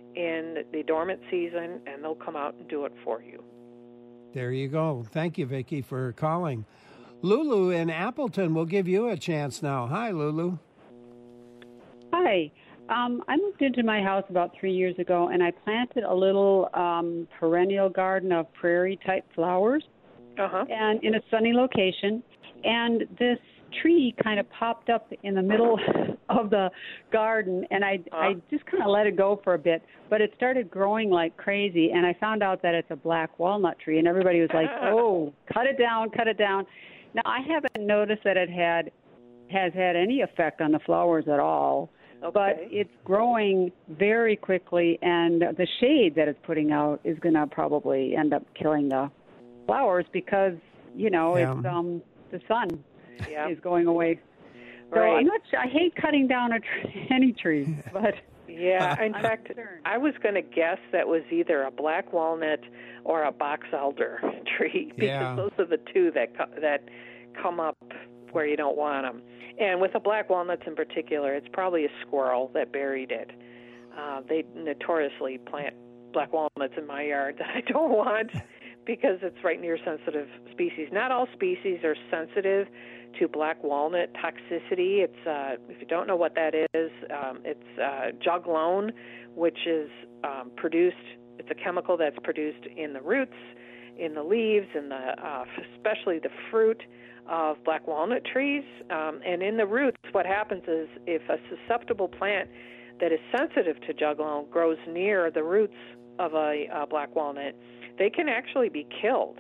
in the dormant season, and they'll come out and do it for you. There you go. Thank you, Vicki, for calling. Lulu in Appleton will give you a chance now. Hi, Lulu. Hi. Um, I moved into my house about three years ago, and I planted a little um, perennial garden of prairie-type flowers, uh-huh. and in a sunny location. And this tree kind of popped up in the middle of the garden, and I uh-huh. I just kind of let it go for a bit. But it started growing like crazy, and I found out that it's a black walnut tree, and everybody was like, "Oh, cut it down, cut it down." Now I haven't noticed that it had has had any effect on the flowers at all. Okay. But it's growing very quickly, and the shade that it's putting out is going to probably end up killing the flowers because, you know, yeah. it's um the sun yeah. is going away. So right. I'm not sure. I hate cutting down a tree, any tree, but yeah. In I'm fact, concerned. I was going to guess that was either a black walnut or a box elder tree because yeah. those are the two that co- that come up where you don't want them. And with the black walnuts in particular, it's probably a squirrel that buried it. Uh, they notoriously plant black walnuts in my yard that I don't want because it's right near sensitive species. Not all species are sensitive to black walnut toxicity. It's uh, if you don't know what that is, um, it's uh, juglone, which is um, produced. It's a chemical that's produced in the roots, in the leaves, in the uh, especially the fruit of black walnut trees. Um, and in the roots, what happens is if a susceptible plant that is sensitive to juglone grows near the roots of a, a black walnut, they can actually be killed.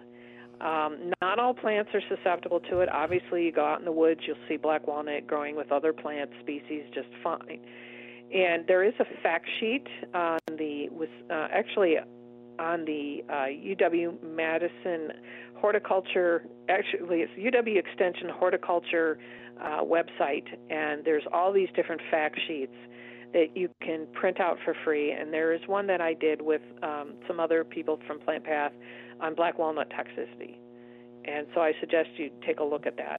Um, not all plants are susceptible to it. Obviously, you go out in the woods, you'll see black walnut growing with other plant species just fine. And there is a fact sheet on the, was uh, actually on the uh, U W-Madison Horticulture, actually it's U W Extension Horticulture uh, website, and there's all these different fact sheets that you can print out for free. And there is one that I did with um, some other people from Plant Path on black walnut toxicity. And so I suggest you take a look at that.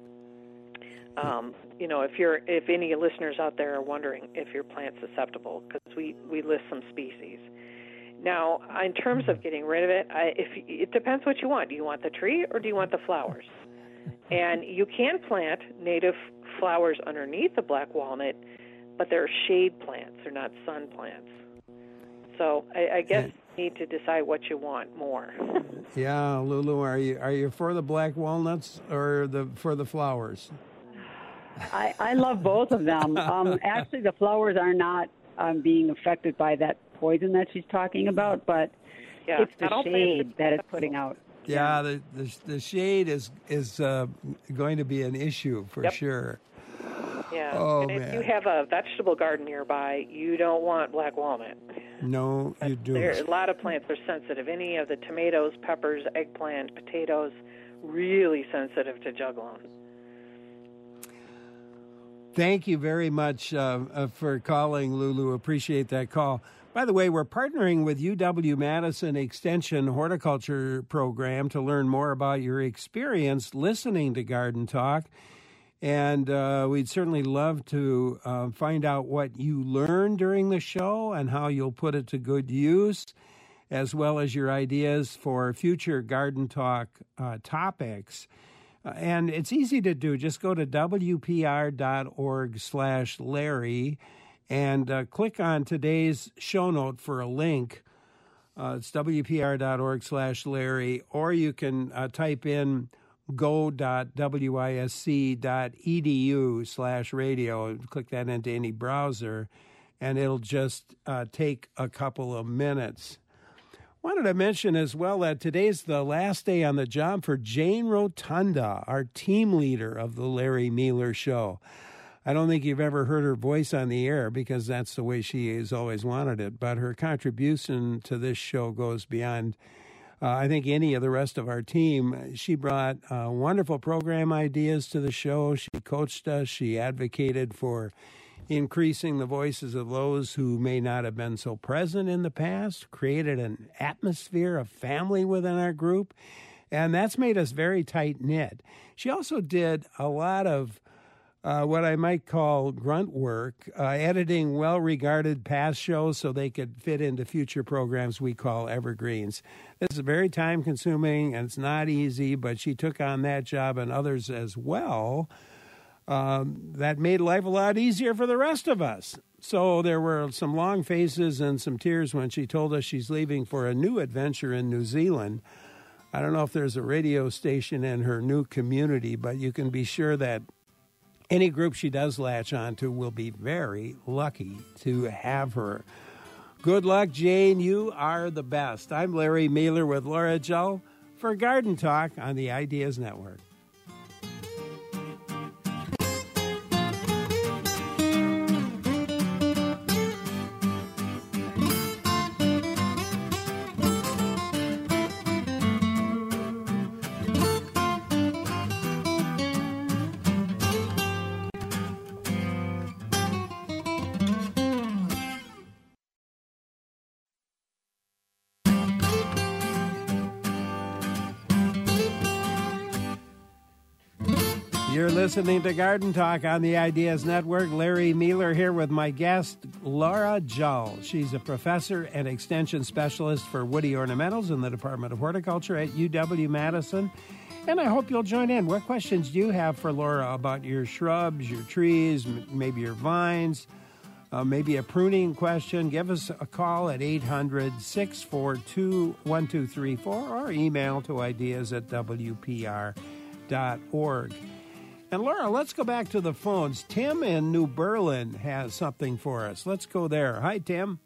Um, you know, if you're, if any listeners out there are wondering if your plant's susceptible, because we, we list some species. Now, in terms of getting rid of it, I, if it depends what you want. Do you want the tree or do you want the flowers? And you can plant native flowers underneath the black walnut, but they're shade plants. They're not sun plants. So I, I guess you need to decide what you want more. Yeah, Lulu, are you are you for the black walnuts or the for the flowers? I, I love both of them. Um, actually, the flowers are not um, being affected by that poison that she's talking about, but yeah, it's the shade that it's putting out. Yeah, the the, the shade is is uh, going to be an issue for yep. sure. Yeah, oh, and if man. you have a vegetable garden nearby, you don't want black walnut. No, you do. There, a lot of plants are sensitive. Any of the tomatoes, peppers, eggplant, potatoes, really sensitive to juglone. Thank you very much uh, uh, for calling, Lulu. Appreciate that call. By the way, we're partnering with U W-Madison Extension Horticulture Program to learn more about your experience listening to Garden Talk. And uh, we'd certainly love to uh, find out what you learned during the show and how you'll put it to good use, as well as your ideas for future Garden Talk uh, topics. Uh, and it's easy to do. Just go to W P R dot org slash Larry and uh, click on today's show note for a link. Uh, it's W P R dot org slash Larry, or you can uh, type in go dot wisc dot edu slash radio. Click that into any browser, and it'll just uh, take a couple of minutes. Wanted to mention as well that today's the last day on the job for Jane Rotunda, our team leader of the Larry Mealer Show. I don't think you've ever heard her voice on the air because that's the way she has always wanted it, but her contribution to this show goes beyond Uh, I think any of the rest of our team. She brought uh, wonderful program ideas to the show. She coached us. She advocated for increasing the voices of those who may not have been so present in the past, created an atmosphere of family within our group, and that's made us very tight-knit. She also did a lot of Uh, what I might call grunt work, uh, editing well-regarded past shows so they could fit into future programs we call evergreens. This is very time-consuming, and it's not easy, but she took on that job and others as well um, that made life a lot easier for the rest of us. So there were some long faces and some tears when she told us she's leaving for a new adventure in New Zealand. I don't know if there's a radio station in her new community, but you can be sure that any group she does latch onto will be very lucky to have her. Good luck, Jane. You are the best. I'm Larry Mueller with Laura Joe for Garden Talk on the Ideas Network. You're listening to Garden Talk on the Ideas Network. Larry Mueller here with my guest, Laura Jull. She's a professor and extension specialist for woody ornamentals in the Department of Horticulture at U W-Madison. And I hope you'll join in. What questions do you have for Laura about your shrubs, your trees, m- maybe your vines, uh, maybe a pruning question? Give us a call at eight hundred, six four two, one two three four or email to ideas at w p r dot org. And Laura, let's go back to the phones. Tim in New Berlin has something for us. Let's go there. Hi, Tim.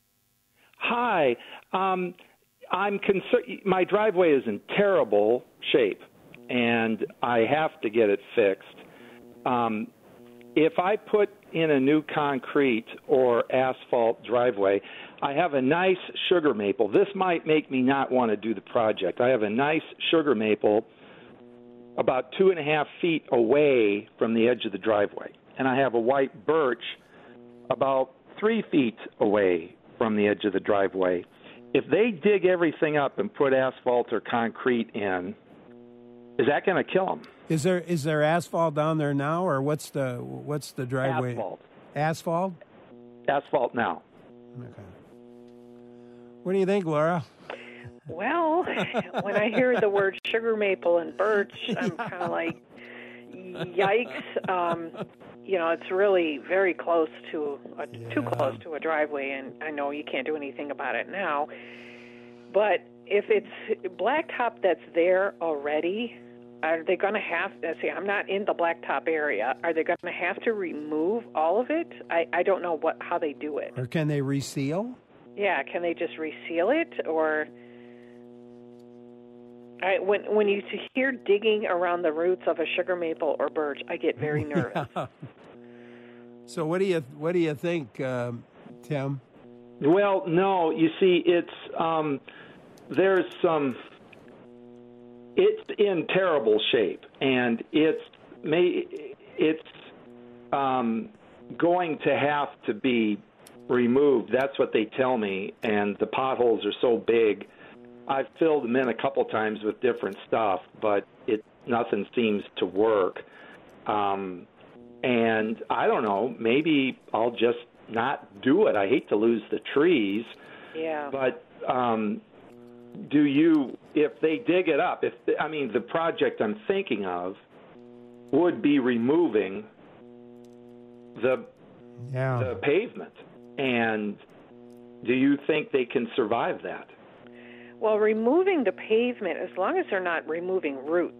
Hi. Um, I'm concerned. My driveway is in terrible shape, and I have to get it fixed. Um, if I put in a new concrete or asphalt driveway, I have a nice sugar maple. This might make me not want to do the project. I have a nice sugar maple about two and a half feet away from the edge of the driveway. And I have a white birch about three feet away from the edge of the driveway. If they dig everything up and put asphalt or concrete in, is that going to kill them? Is there is there asphalt down there now, or what's the what's the driveway? Asphalt. Asphalt? Asphalt now. Okay. What do you think, Laura? Well, when I hear the word sugar maple and birch, I'm kind of like, yikes. Um, you know, it's really very close to, a, yeah. too close to a driveway, and I know you can't do anything about it now. But if it's blacktop that's there already, are they going to have, see, I'm not in the blacktop area, are they going to have to remove all of it? I, I don't know what how they do it. Or can they reseal? Yeah, can they just reseal it, or... I, when when you hear digging around the roots of a sugar maple or birch, I get very nervous. Yeah. So what do you what do you think, um, Tim? Well, no, you see, it's um, there's some. It's in terrible shape, and it's may it's um, going to have to be removed. That's what they tell me, and the potholes are so big. I've filled them in a couple times with different stuff, but it nothing seems to work. Um, and I don't know, maybe I'll just not do it. I hate to lose the trees. Yeah. But um, do you, if they dig it up, if I mean, the project I'm thinking of would be removing the yeah. the pavement. And do you think they can survive that? Well, removing the pavement, as long as they're not removing roots.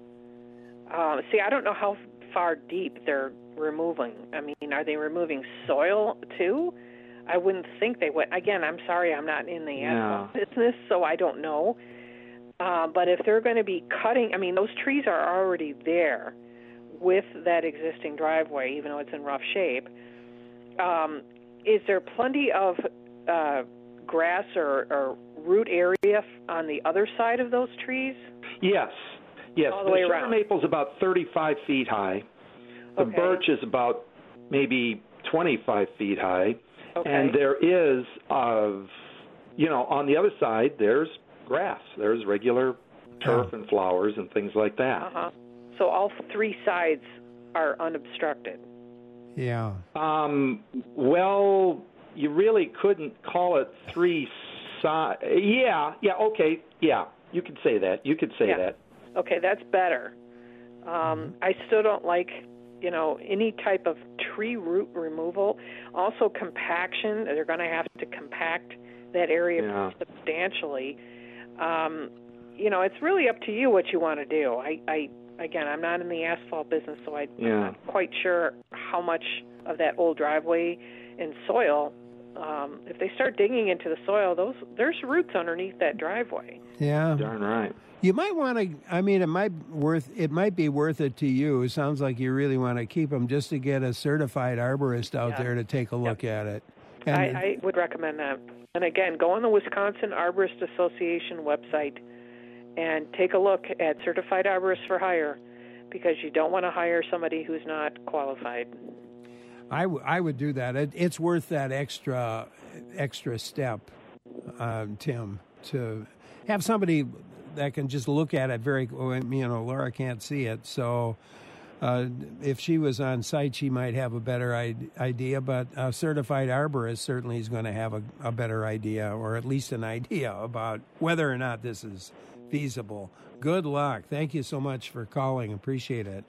Uh, see, I don't know how far deep they're removing. I mean, are they removing soil too? I wouldn't think they would. Again, I'm sorry, I'm not in the asphalt yeah. business, so I don't know. Uh, but if they're going to be cutting, I mean, those trees are already there with that existing driveway, even though it's in rough shape. Um, is there plenty of uh, grass or, or root area on the other side of those trees? Yes, yes. All the, the way sugar around. maple is about thirty-five feet high. The Okay. birch is about maybe twenty-five feet high. Okay. And there is, uh, you know, on the other side, there's grass. There's regular turf Oh. and flowers and things like that. Uh-huh. So all three sides are unobstructed. Yeah. Um, well, you really couldn't call it three sides. Yeah, yeah, okay, yeah. You could say that. You could say Yeah. that. Okay, that's better. Um, I still don't like you know, any type of tree root removal. Also compaction. They're going to have to compact that area Yeah. substantially. Um, you know, it's really up to you what you want to do. I, I again, I'm not in the asphalt business, so I, Yeah. I'm not quite sure how much of that old driveway and soil. Um, if they start digging into the soil, those there's roots underneath that driveway. Yeah. Darn right. You might want to. I mean, it might worth. It might be worth it to you. It sounds like you really want to keep them, just to get a certified arborist out Yeah. there to take a look Yep. at it. I, And I would recommend that. And again, go on the Wisconsin Arborist Association website and take a look at Certified Arborists for Hire, because you don't want to hire somebody who's not qualified. I, w- I would do that. It, it's worth that extra extra step, um, Tim, to have somebody that can just look at it very. You know, Laura can't see it, so uh, if she was on site, she might have a better I- idea. But a certified arborist certainly is going to have a, a better idea, or at least an idea about whether or not this is feasible. Good luck. Thank you so much for calling. Appreciate it.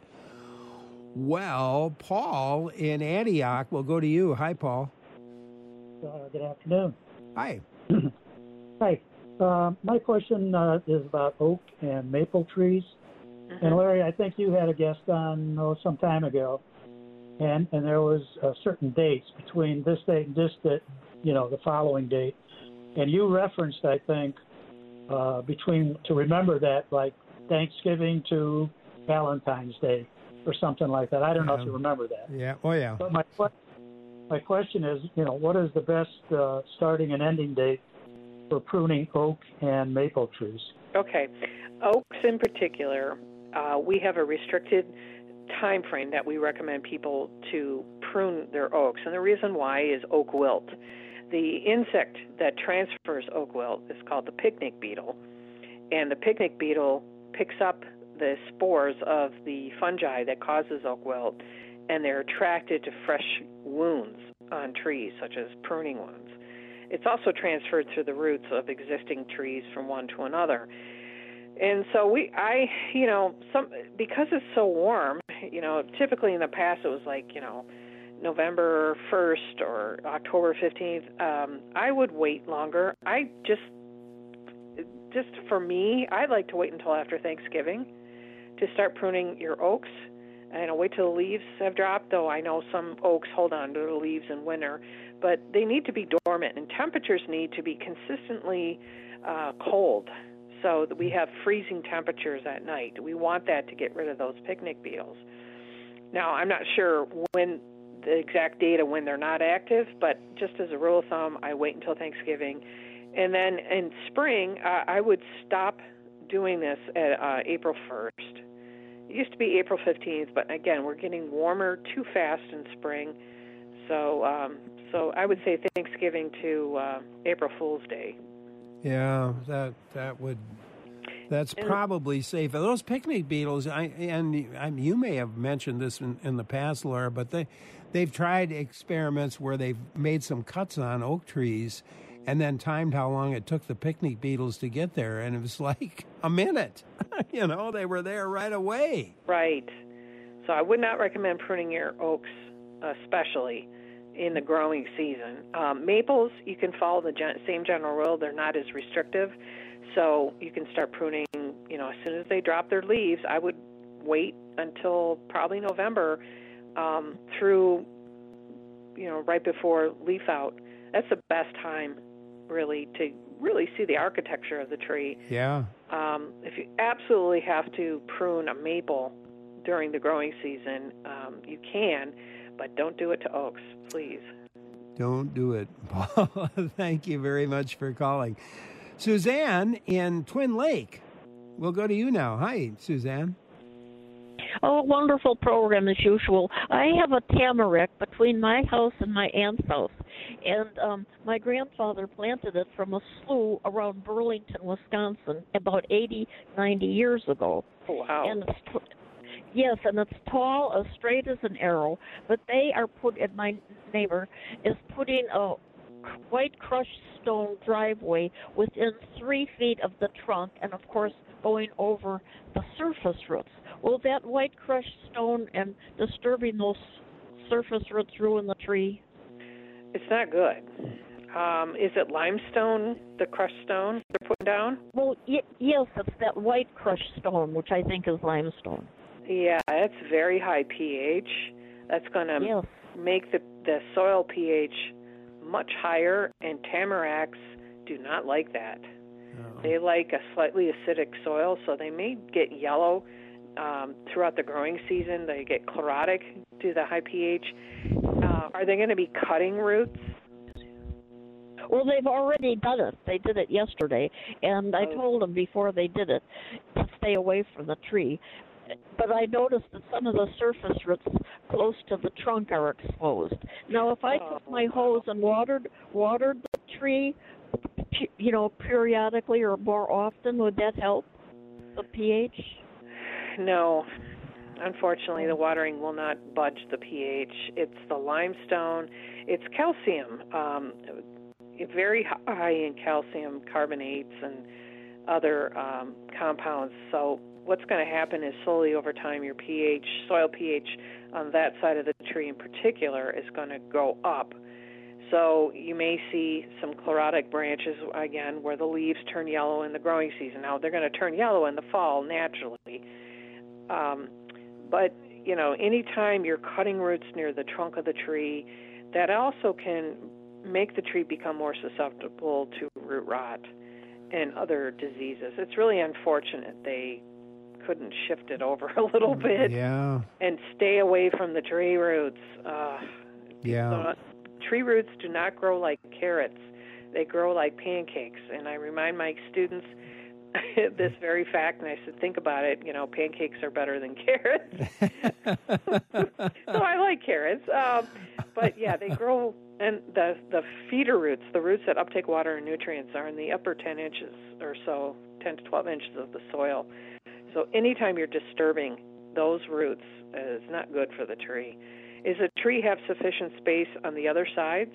Well, Paul in Antioch, we'll go to you. Hi, Paul. Uh, good afternoon. Hi. Hi. Uh, my question uh, is about oak and maple trees. Mm-hmm. And Larry, I think you had a guest on oh, some time ago, and and there was uh, certain dates between this date and this date, you know, the following date, and you referenced, I think, uh, between to remember that, like Thanksgiving to Valentine's Day, or something like that. I don't know Yeah. if you remember that. Yeah. Oh, yeah. But my que- my question is, you know, what is the best uh, starting and ending date for pruning oak and maple trees? Okay. Oaks in particular, uh, we have a restricted time frame that we recommend people to prune their oaks. And the reason why is oak wilt. The insect that transfers oak wilt is called the picnic beetle. And the picnic beetle picks up the spores of the fungi that causes oak wilt, and they're attracted to fresh wounds on trees, such as pruning wounds. It's also transferred through the roots of existing trees from one to another. And so we, I, you know, some because it's so warm, you know, typically in the past it was like, you know, November first or October fifteenth. Um, I would wait longer. I just, just for me, I'd like to wait until after Thanksgiving to start pruning your oaks. And I'll wait till the leaves have dropped, though I know some oaks hold on to the leaves in winter. But they need to be dormant, and temperatures need to be consistently uh, cold, so that we have freezing temperatures at night. We want that to get rid of those picnic beetles. Now, I'm not sure when the exact date of when they're not active, but just as a rule of thumb, I wait until Thanksgiving. And then in spring, uh, I would stop doing this at uh, April first. It used to be April fifteenth, but again, we're getting warmer too fast in spring. So um, so I would say Thanksgiving to uh, April Fool's Day. Yeah, that that would. That's And- probably safe. Those picnic beetles, I and I, you may have mentioned this in, in the past, Laura, but they they've tried experiments where they've made some cuts on oak trees, and then timed how long it took the picnic beetles to get there, and it was like a minute. You know, they were there right away. Right. So I would not recommend pruning your oaks, especially in the growing season. Um, maples, you can follow the gen- same general rule. They're not as restrictive, so you can start pruning, you know, as soon as they drop their leaves. I would wait until probably November um, through, you know, right before leaf out. That's the best time, really, to really see the architecture of the tree. Yeah. Um, if you absolutely have to prune a maple during the growing season, um, you can, but don't do it to oaks, please. Don't do it, Paul. Thank you very much for calling. Suzanne in Twin Lake. We'll go to you now. Hi, Suzanne. Oh, wonderful program as usual. I have a tamarack between my house and my aunt's house, and um, my grandfather planted it from a slough around Burlington, Wisconsin, about eighty, ninety years ago. Wow. And it's t- yes, and it's tall, as straight as an arrow. But they are put, and my neighbor is putting a white crushed stone driveway within three feet of the trunk, and of course going over the surface roots. will that white crushed stone and disturbing those surface roots ruin the tree? It's not good. Um, is it limestone, the crushed stone they're putting down? Well, y- yes, it's that white crushed stone, which I think is limestone. Yeah, it's very high pH. That's going to yes. make the, the soil pH much higher, and tamaracks do not like that. Oh. They like a slightly acidic soil, so they may get yellow um, throughout the growing season. They get chlorotic due to the high pH. Uh, are they going to be cutting roots? Well, they've already done it. They did it yesterday, and I told them before they did it to stay away from the tree. But I noticed that some of the surface roots close to the trunk are exposed. Now, if I took my hose and watered watered the tree, you know, periodically or more often, would that help the pH? No. Unfortunately, the watering will not budge the pH. It's the limestone. It's calcium. Um, very high in calcium carbonates and other um, compounds. So what's going to happen is slowly over time your pH, soil pH on that side of the tree in particular is going to go up. So you may see some chlorotic branches, again, where the leaves turn yellow in the growing season. Now, they're going to turn yellow in the fall naturally. Um, but, you know, anytime you're cutting roots near the trunk of the tree, that also can make the tree become more susceptible to root rot and other diseases. It's really unfortunate they couldn't shift it over a little bit yeah. and stay away from the tree roots. Uh, yeah. So, tree roots do not grow like carrots. They grow like pancakes. And I remind my students this very fact, and I said, think about it, you know, pancakes are better than carrots. So I like carrots. Um, but, yeah, they grow, and the, the feeder roots, the roots that uptake water and nutrients, are in the upper ten inches or so, ten to twelve inches of the soil. So anytime you're disturbing those roots is not good for the tree. Is the tree have sufficient space on the other sides?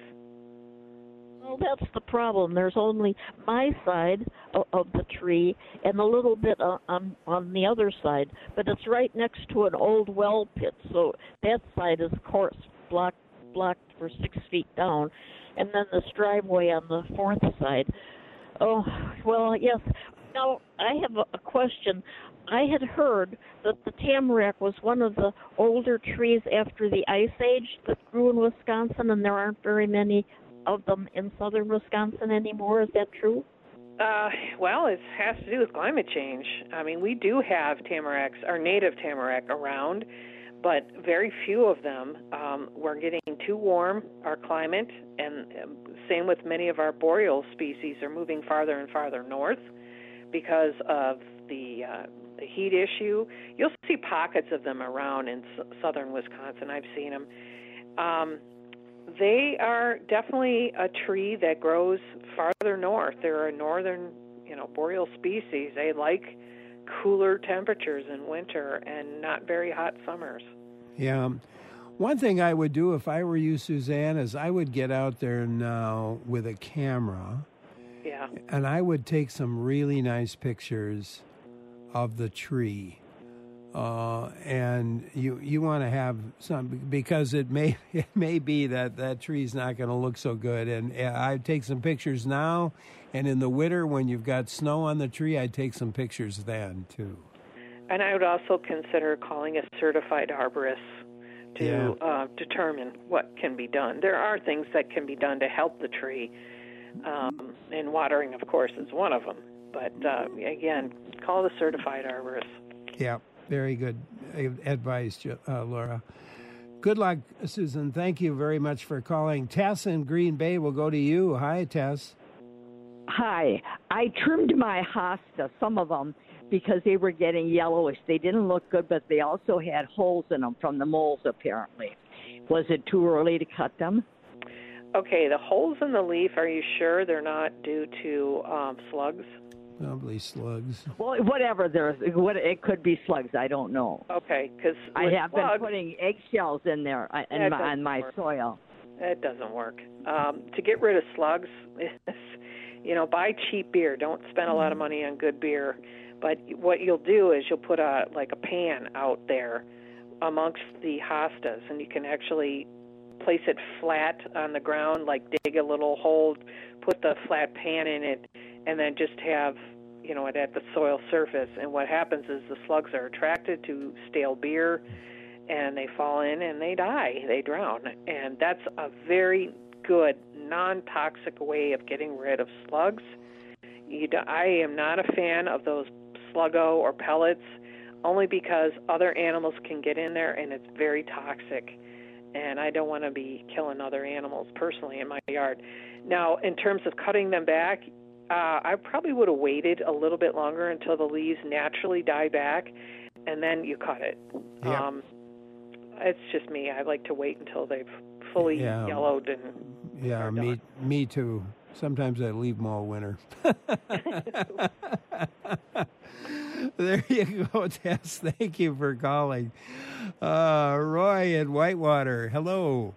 Well, that's the problem. There's only my side of, of the tree and a little bit on, on on the other side, but it's right next to an old well pit, so that side is, of course, blocked blocked for six feet down, and then this driveway on the fourth side. Oh, well, yes. Now, I have a, a question. I had heard that the tamarack was one of the older trees after the Ice Age that grew in Wisconsin, and there aren't very many of them in southern Wisconsin anymore. Is that true? Uh, well, it has to do with climate change. I mean, we do have tamaracks, our native tamarack, around, but very few of them. Um, we're getting too warm, our climate, and um, same with many of our boreal species are moving farther and farther north because of the uh, the heat issue. You'll see pockets of them around in s- southern Wisconsin. I've seen them. Um, they are definitely a tree that grows farther north. They're a northern, you know, boreal species. They like cooler temperatures in winter and not very hot summers. Yeah. One thing I would do if I were you, Suzanne, is I would get out there now with a camera. Yeah. And I would take some really nice pictures of the tree. Uh, and you you want to have some, because it may it may be that that tree's not going to look so good. And I'd take some pictures now, and in the winter when you've got snow on the tree, I'd take some pictures then too. And I would also consider calling a certified arborist to yeah. uh, determine what can be done. There are things that can be done to help the tree, um, and watering, of course, is one of them. But uh, again, call the certified arborist. Yeah. Very good advice, uh, Laura. Good luck, Susan. Thank you very much for calling. Tess in Green Bay will go to you. Hi, Tess. Hi. I trimmed my hosta, some of them, because they were getting yellowish. They didn't look good, but they also had holes in them from the moles, apparently. Was it too early to cut them? Okay, the holes in the leaf, are you sure they're not due to um, slugs? Probably slugs. Well, whatever. There's, what it could be slugs. I don't know. Okay, because I have slugs, been putting eggshells in there in my, on my work. soil. It doesn't work. Um, to get rid of slugs, you know, buy cheap beer. Don't spend a lot of money on good beer. But what you'll do is you'll put a like a pan out there amongst the hostas, and you can actually place it flat on the ground, like dig a little hole, put the flat pan in it, and then just have, you know, it at the soil surface. And what happens is the slugs are attracted to stale beer, and they fall in and they die, they drown. And that's a very good non-toxic way of getting rid of slugs. You do, I am not a fan of those Sluggo or pellets, only because other animals can get in there and it's very toxic, and I don't want to be killing other animals personally in my yard. Now, in terms of cutting them back, uh, I probably would have waited a little bit longer until the leaves naturally die back, and then you cut it. Yeah. Um, it's just me. I like to wait until they've fully Yeah. yellowed and Yeah, me, me too. Sometimes I leave them all winter. There you go, Tess. Thank you for calling. Uh, Roy in Whitewater, hello.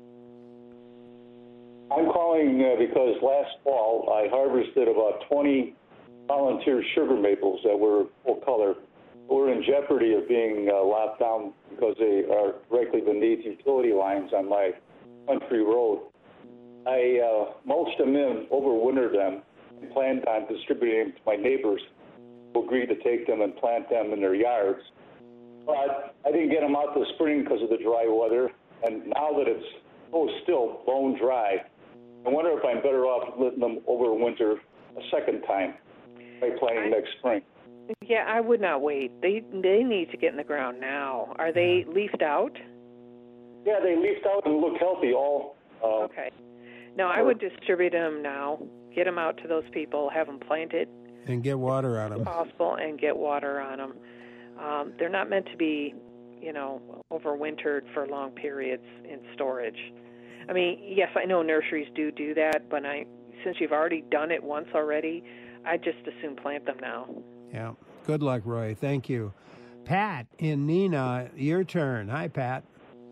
I'm calling uh, because last fall I harvested about twenty volunteer sugar maples that were full color. We're in jeopardy of being uh, lopped down because they are directly beneath utility lines on my country road. I uh, mulched them in, overwintered them, and planned on distributing them to my neighbors who agreed to take them and plant them in their yards. But I didn't get them out this spring because of the dry weather, and now that it's so still, bone dry, I wonder if I'm better off letting them overwinter a second time by planting next spring. Yeah, I would not wait. They they need to get in the ground now. Are they leafed out? Yeah, they leafed out and look healthy all. Uh, okay. No, I would distribute them now. Get them out to those people, have them planted And get water on if them. possible, and get water on them. Um, they're not meant to be, you know, overwintered for long periods in storage. I mean, yes, I know nurseries do do that, but I, since you've already done it once already, I just assume plant them now. Yeah. Good luck, Roy. Thank you. Pat in Neenah, your turn. Hi, Pat.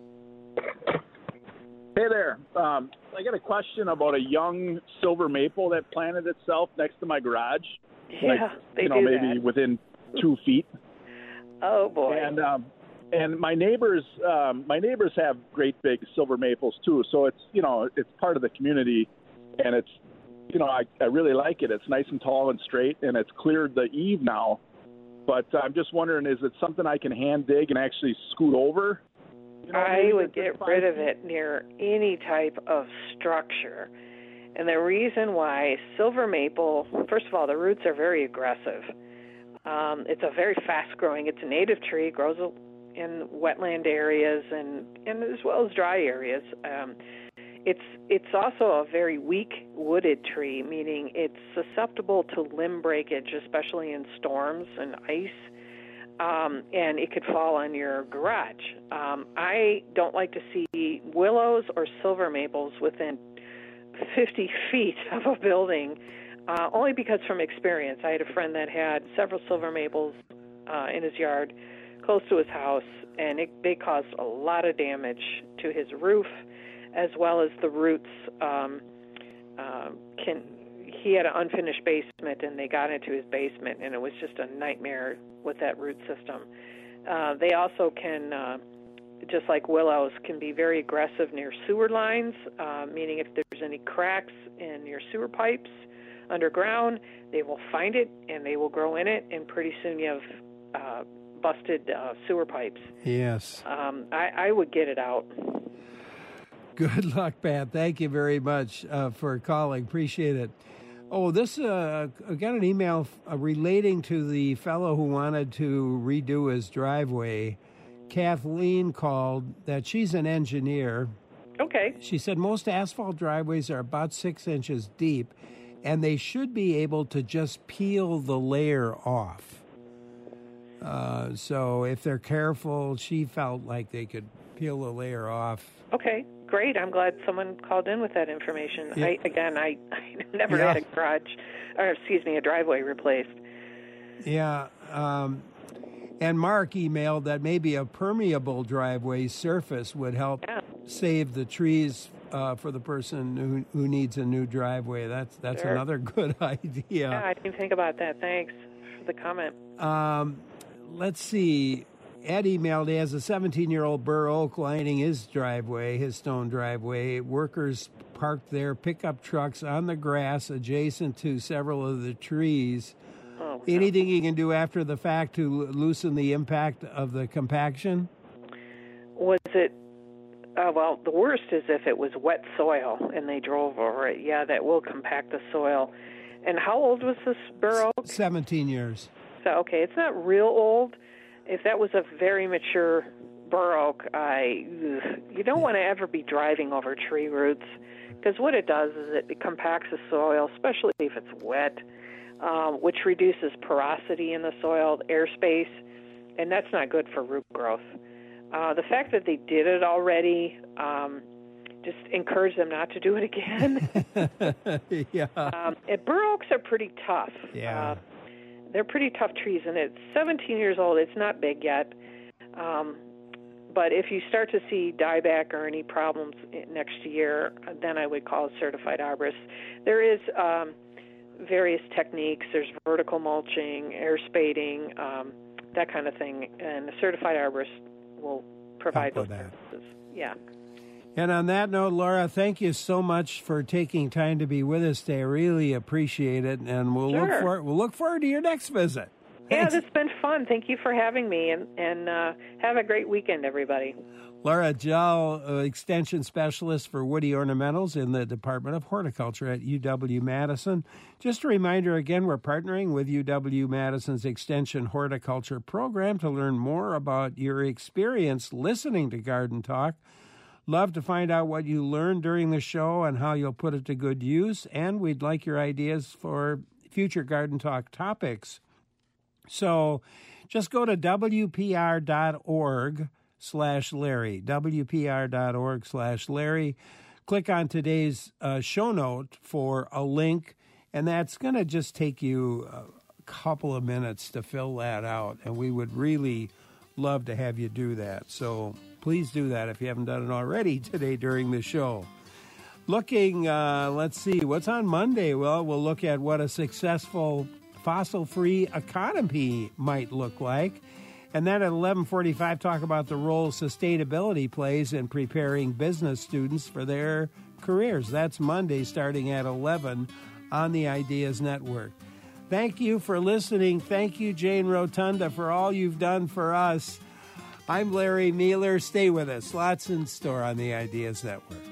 Hey there. Um, I got a question about a young silver maple that planted itself next to my garage. Yeah, like, they you know, do maybe that. within two feet. Oh boy. And um, and my neighbors, um, my neighbors have great big silver maples too. So it's you know it's part of the community, and it's you know I, I really like it. It's nice and tall and straight, and it's cleared the eave now. But I'm just wondering, is it something I can hand dig and actually scoot over? You know, I would get rid of it near any type of structure. And the reason why silver maple, first of all, the roots are very aggressive. Um, it's a very fast-growing, it's a native tree, grows in wetland areas and, and as well as dry areas. Um, it's it's also a very weak wooded tree, meaning it's susceptible to limb breakage, especially in storms and ice. Um, and it could fall on your garage. Um, I don't like to see willows or silver maples within fifty feet of a building, uh, only because from experience. I had a friend that had several silver maples uh, in his yard close to his house, and it, they caused a lot of damage to his roof, as well as the roots. Um, uh, can he had an unfinished basement, and they got into his basement, and it was just a nightmare with that root system. Uh, they also can, uh, just like willows, can be very aggressive near sewer lines, uh, meaning if there's any cracks in your sewer pipes underground, they will find it and they will grow in it, and pretty soon you have uh, busted uh, sewer pipes. Yes. Um, I, I would get it out. Good luck, Pat. Thank you very much uh, for calling. Appreciate it. Oh, this, uh, I got an email uh, relating to the fellow who wanted to redo his driveway. Kathleen called that she's an engineer. Okay. She said most asphalt driveways are about six inches deep, and they should be able to just peel the layer off. Uh, so if they're careful, she felt like they could peel the layer off. Okay, great. I'm glad someone called in with that information. Yeah. I, again, I, I never Yeah. had a garage, or excuse me, a driveway replaced. Yeah. Um, and Mark emailed that maybe a permeable driveway surface would help Yeah. save the trees uh, for the person who, who needs a new driveway. That's that's Sure. another good idea. Yeah, I didn't think about that. Thanks for the comment. Um, let's see. Ed emailed, he has a seventeen-year-old bur oak lining his driveway, his stone driveway. Workers parked their pickup trucks on the grass adjacent to several of the trees. Oh, Anything you can do after the fact to loosen the impact of the compaction? Was it, uh, well, the worst is if it was wet soil and they drove over it. Yeah, that will compact the soil. And how old was this bur oak? seventeen years. So, okay, it's not real old. If that was a very mature bur oak, I, ugh, you don't want to ever be driving over tree roots, because what it does is it compacts the soil, especially if it's wet, um, which reduces porosity in the soil, the airspace, and that's not good for root growth. Uh, the fact that they did it already, um, just encourage them not to do it again. yeah. Um, and bur oaks are pretty tough. Yeah. Uh, they're pretty tough trees, and it's seventeen years old. It's not big yet. Um, but if you start to see dieback or any problems next year, then I would call a certified arborist. There is um, various techniques. There's vertical mulching, air spading, um, that kind of thing, and a certified arborist will provide those services. Yeah. And on that note, Laura, thank you so much for taking time to be with us today. I really appreciate it, and we'll Sure. look for we'll look forward to your next visit. Yeah, it's been fun. Thank you for having me, and, and uh, have a great weekend, everybody. Laura Gell, uh, Extension Specialist for Woody Ornamentals in the Department of Horticulture at U W-Madison. Just a reminder again, we're partnering with U W-Madison's Extension Horticulture Program to learn more about your experience listening to Garden Talk. Love to find out what you learned during the show and how you'll put it to good use, and we'd like your ideas for future Garden Talk topics. So just go to W P R dot org slash Larry, W P R dot org slash Larry. Click on today's uh, show note for a link, and that's going to just take you a couple of minutes to fill that out, and we would really love to have you do that. So please do that if you haven't done it already today during the show. Looking, uh, let's see, what's on Monday? Well, we'll look at what a successful fossil-free economy might look like. And then at eleven forty-five, talk about the role sustainability plays in preparing business students for their careers. That's Monday starting at eleven on the Ideas Network. Thank you for listening. Thank you, Jane Rotunda, for all you've done for us. I'm Larry Mueller. Stay with us. Lots in store on the Ideas Network.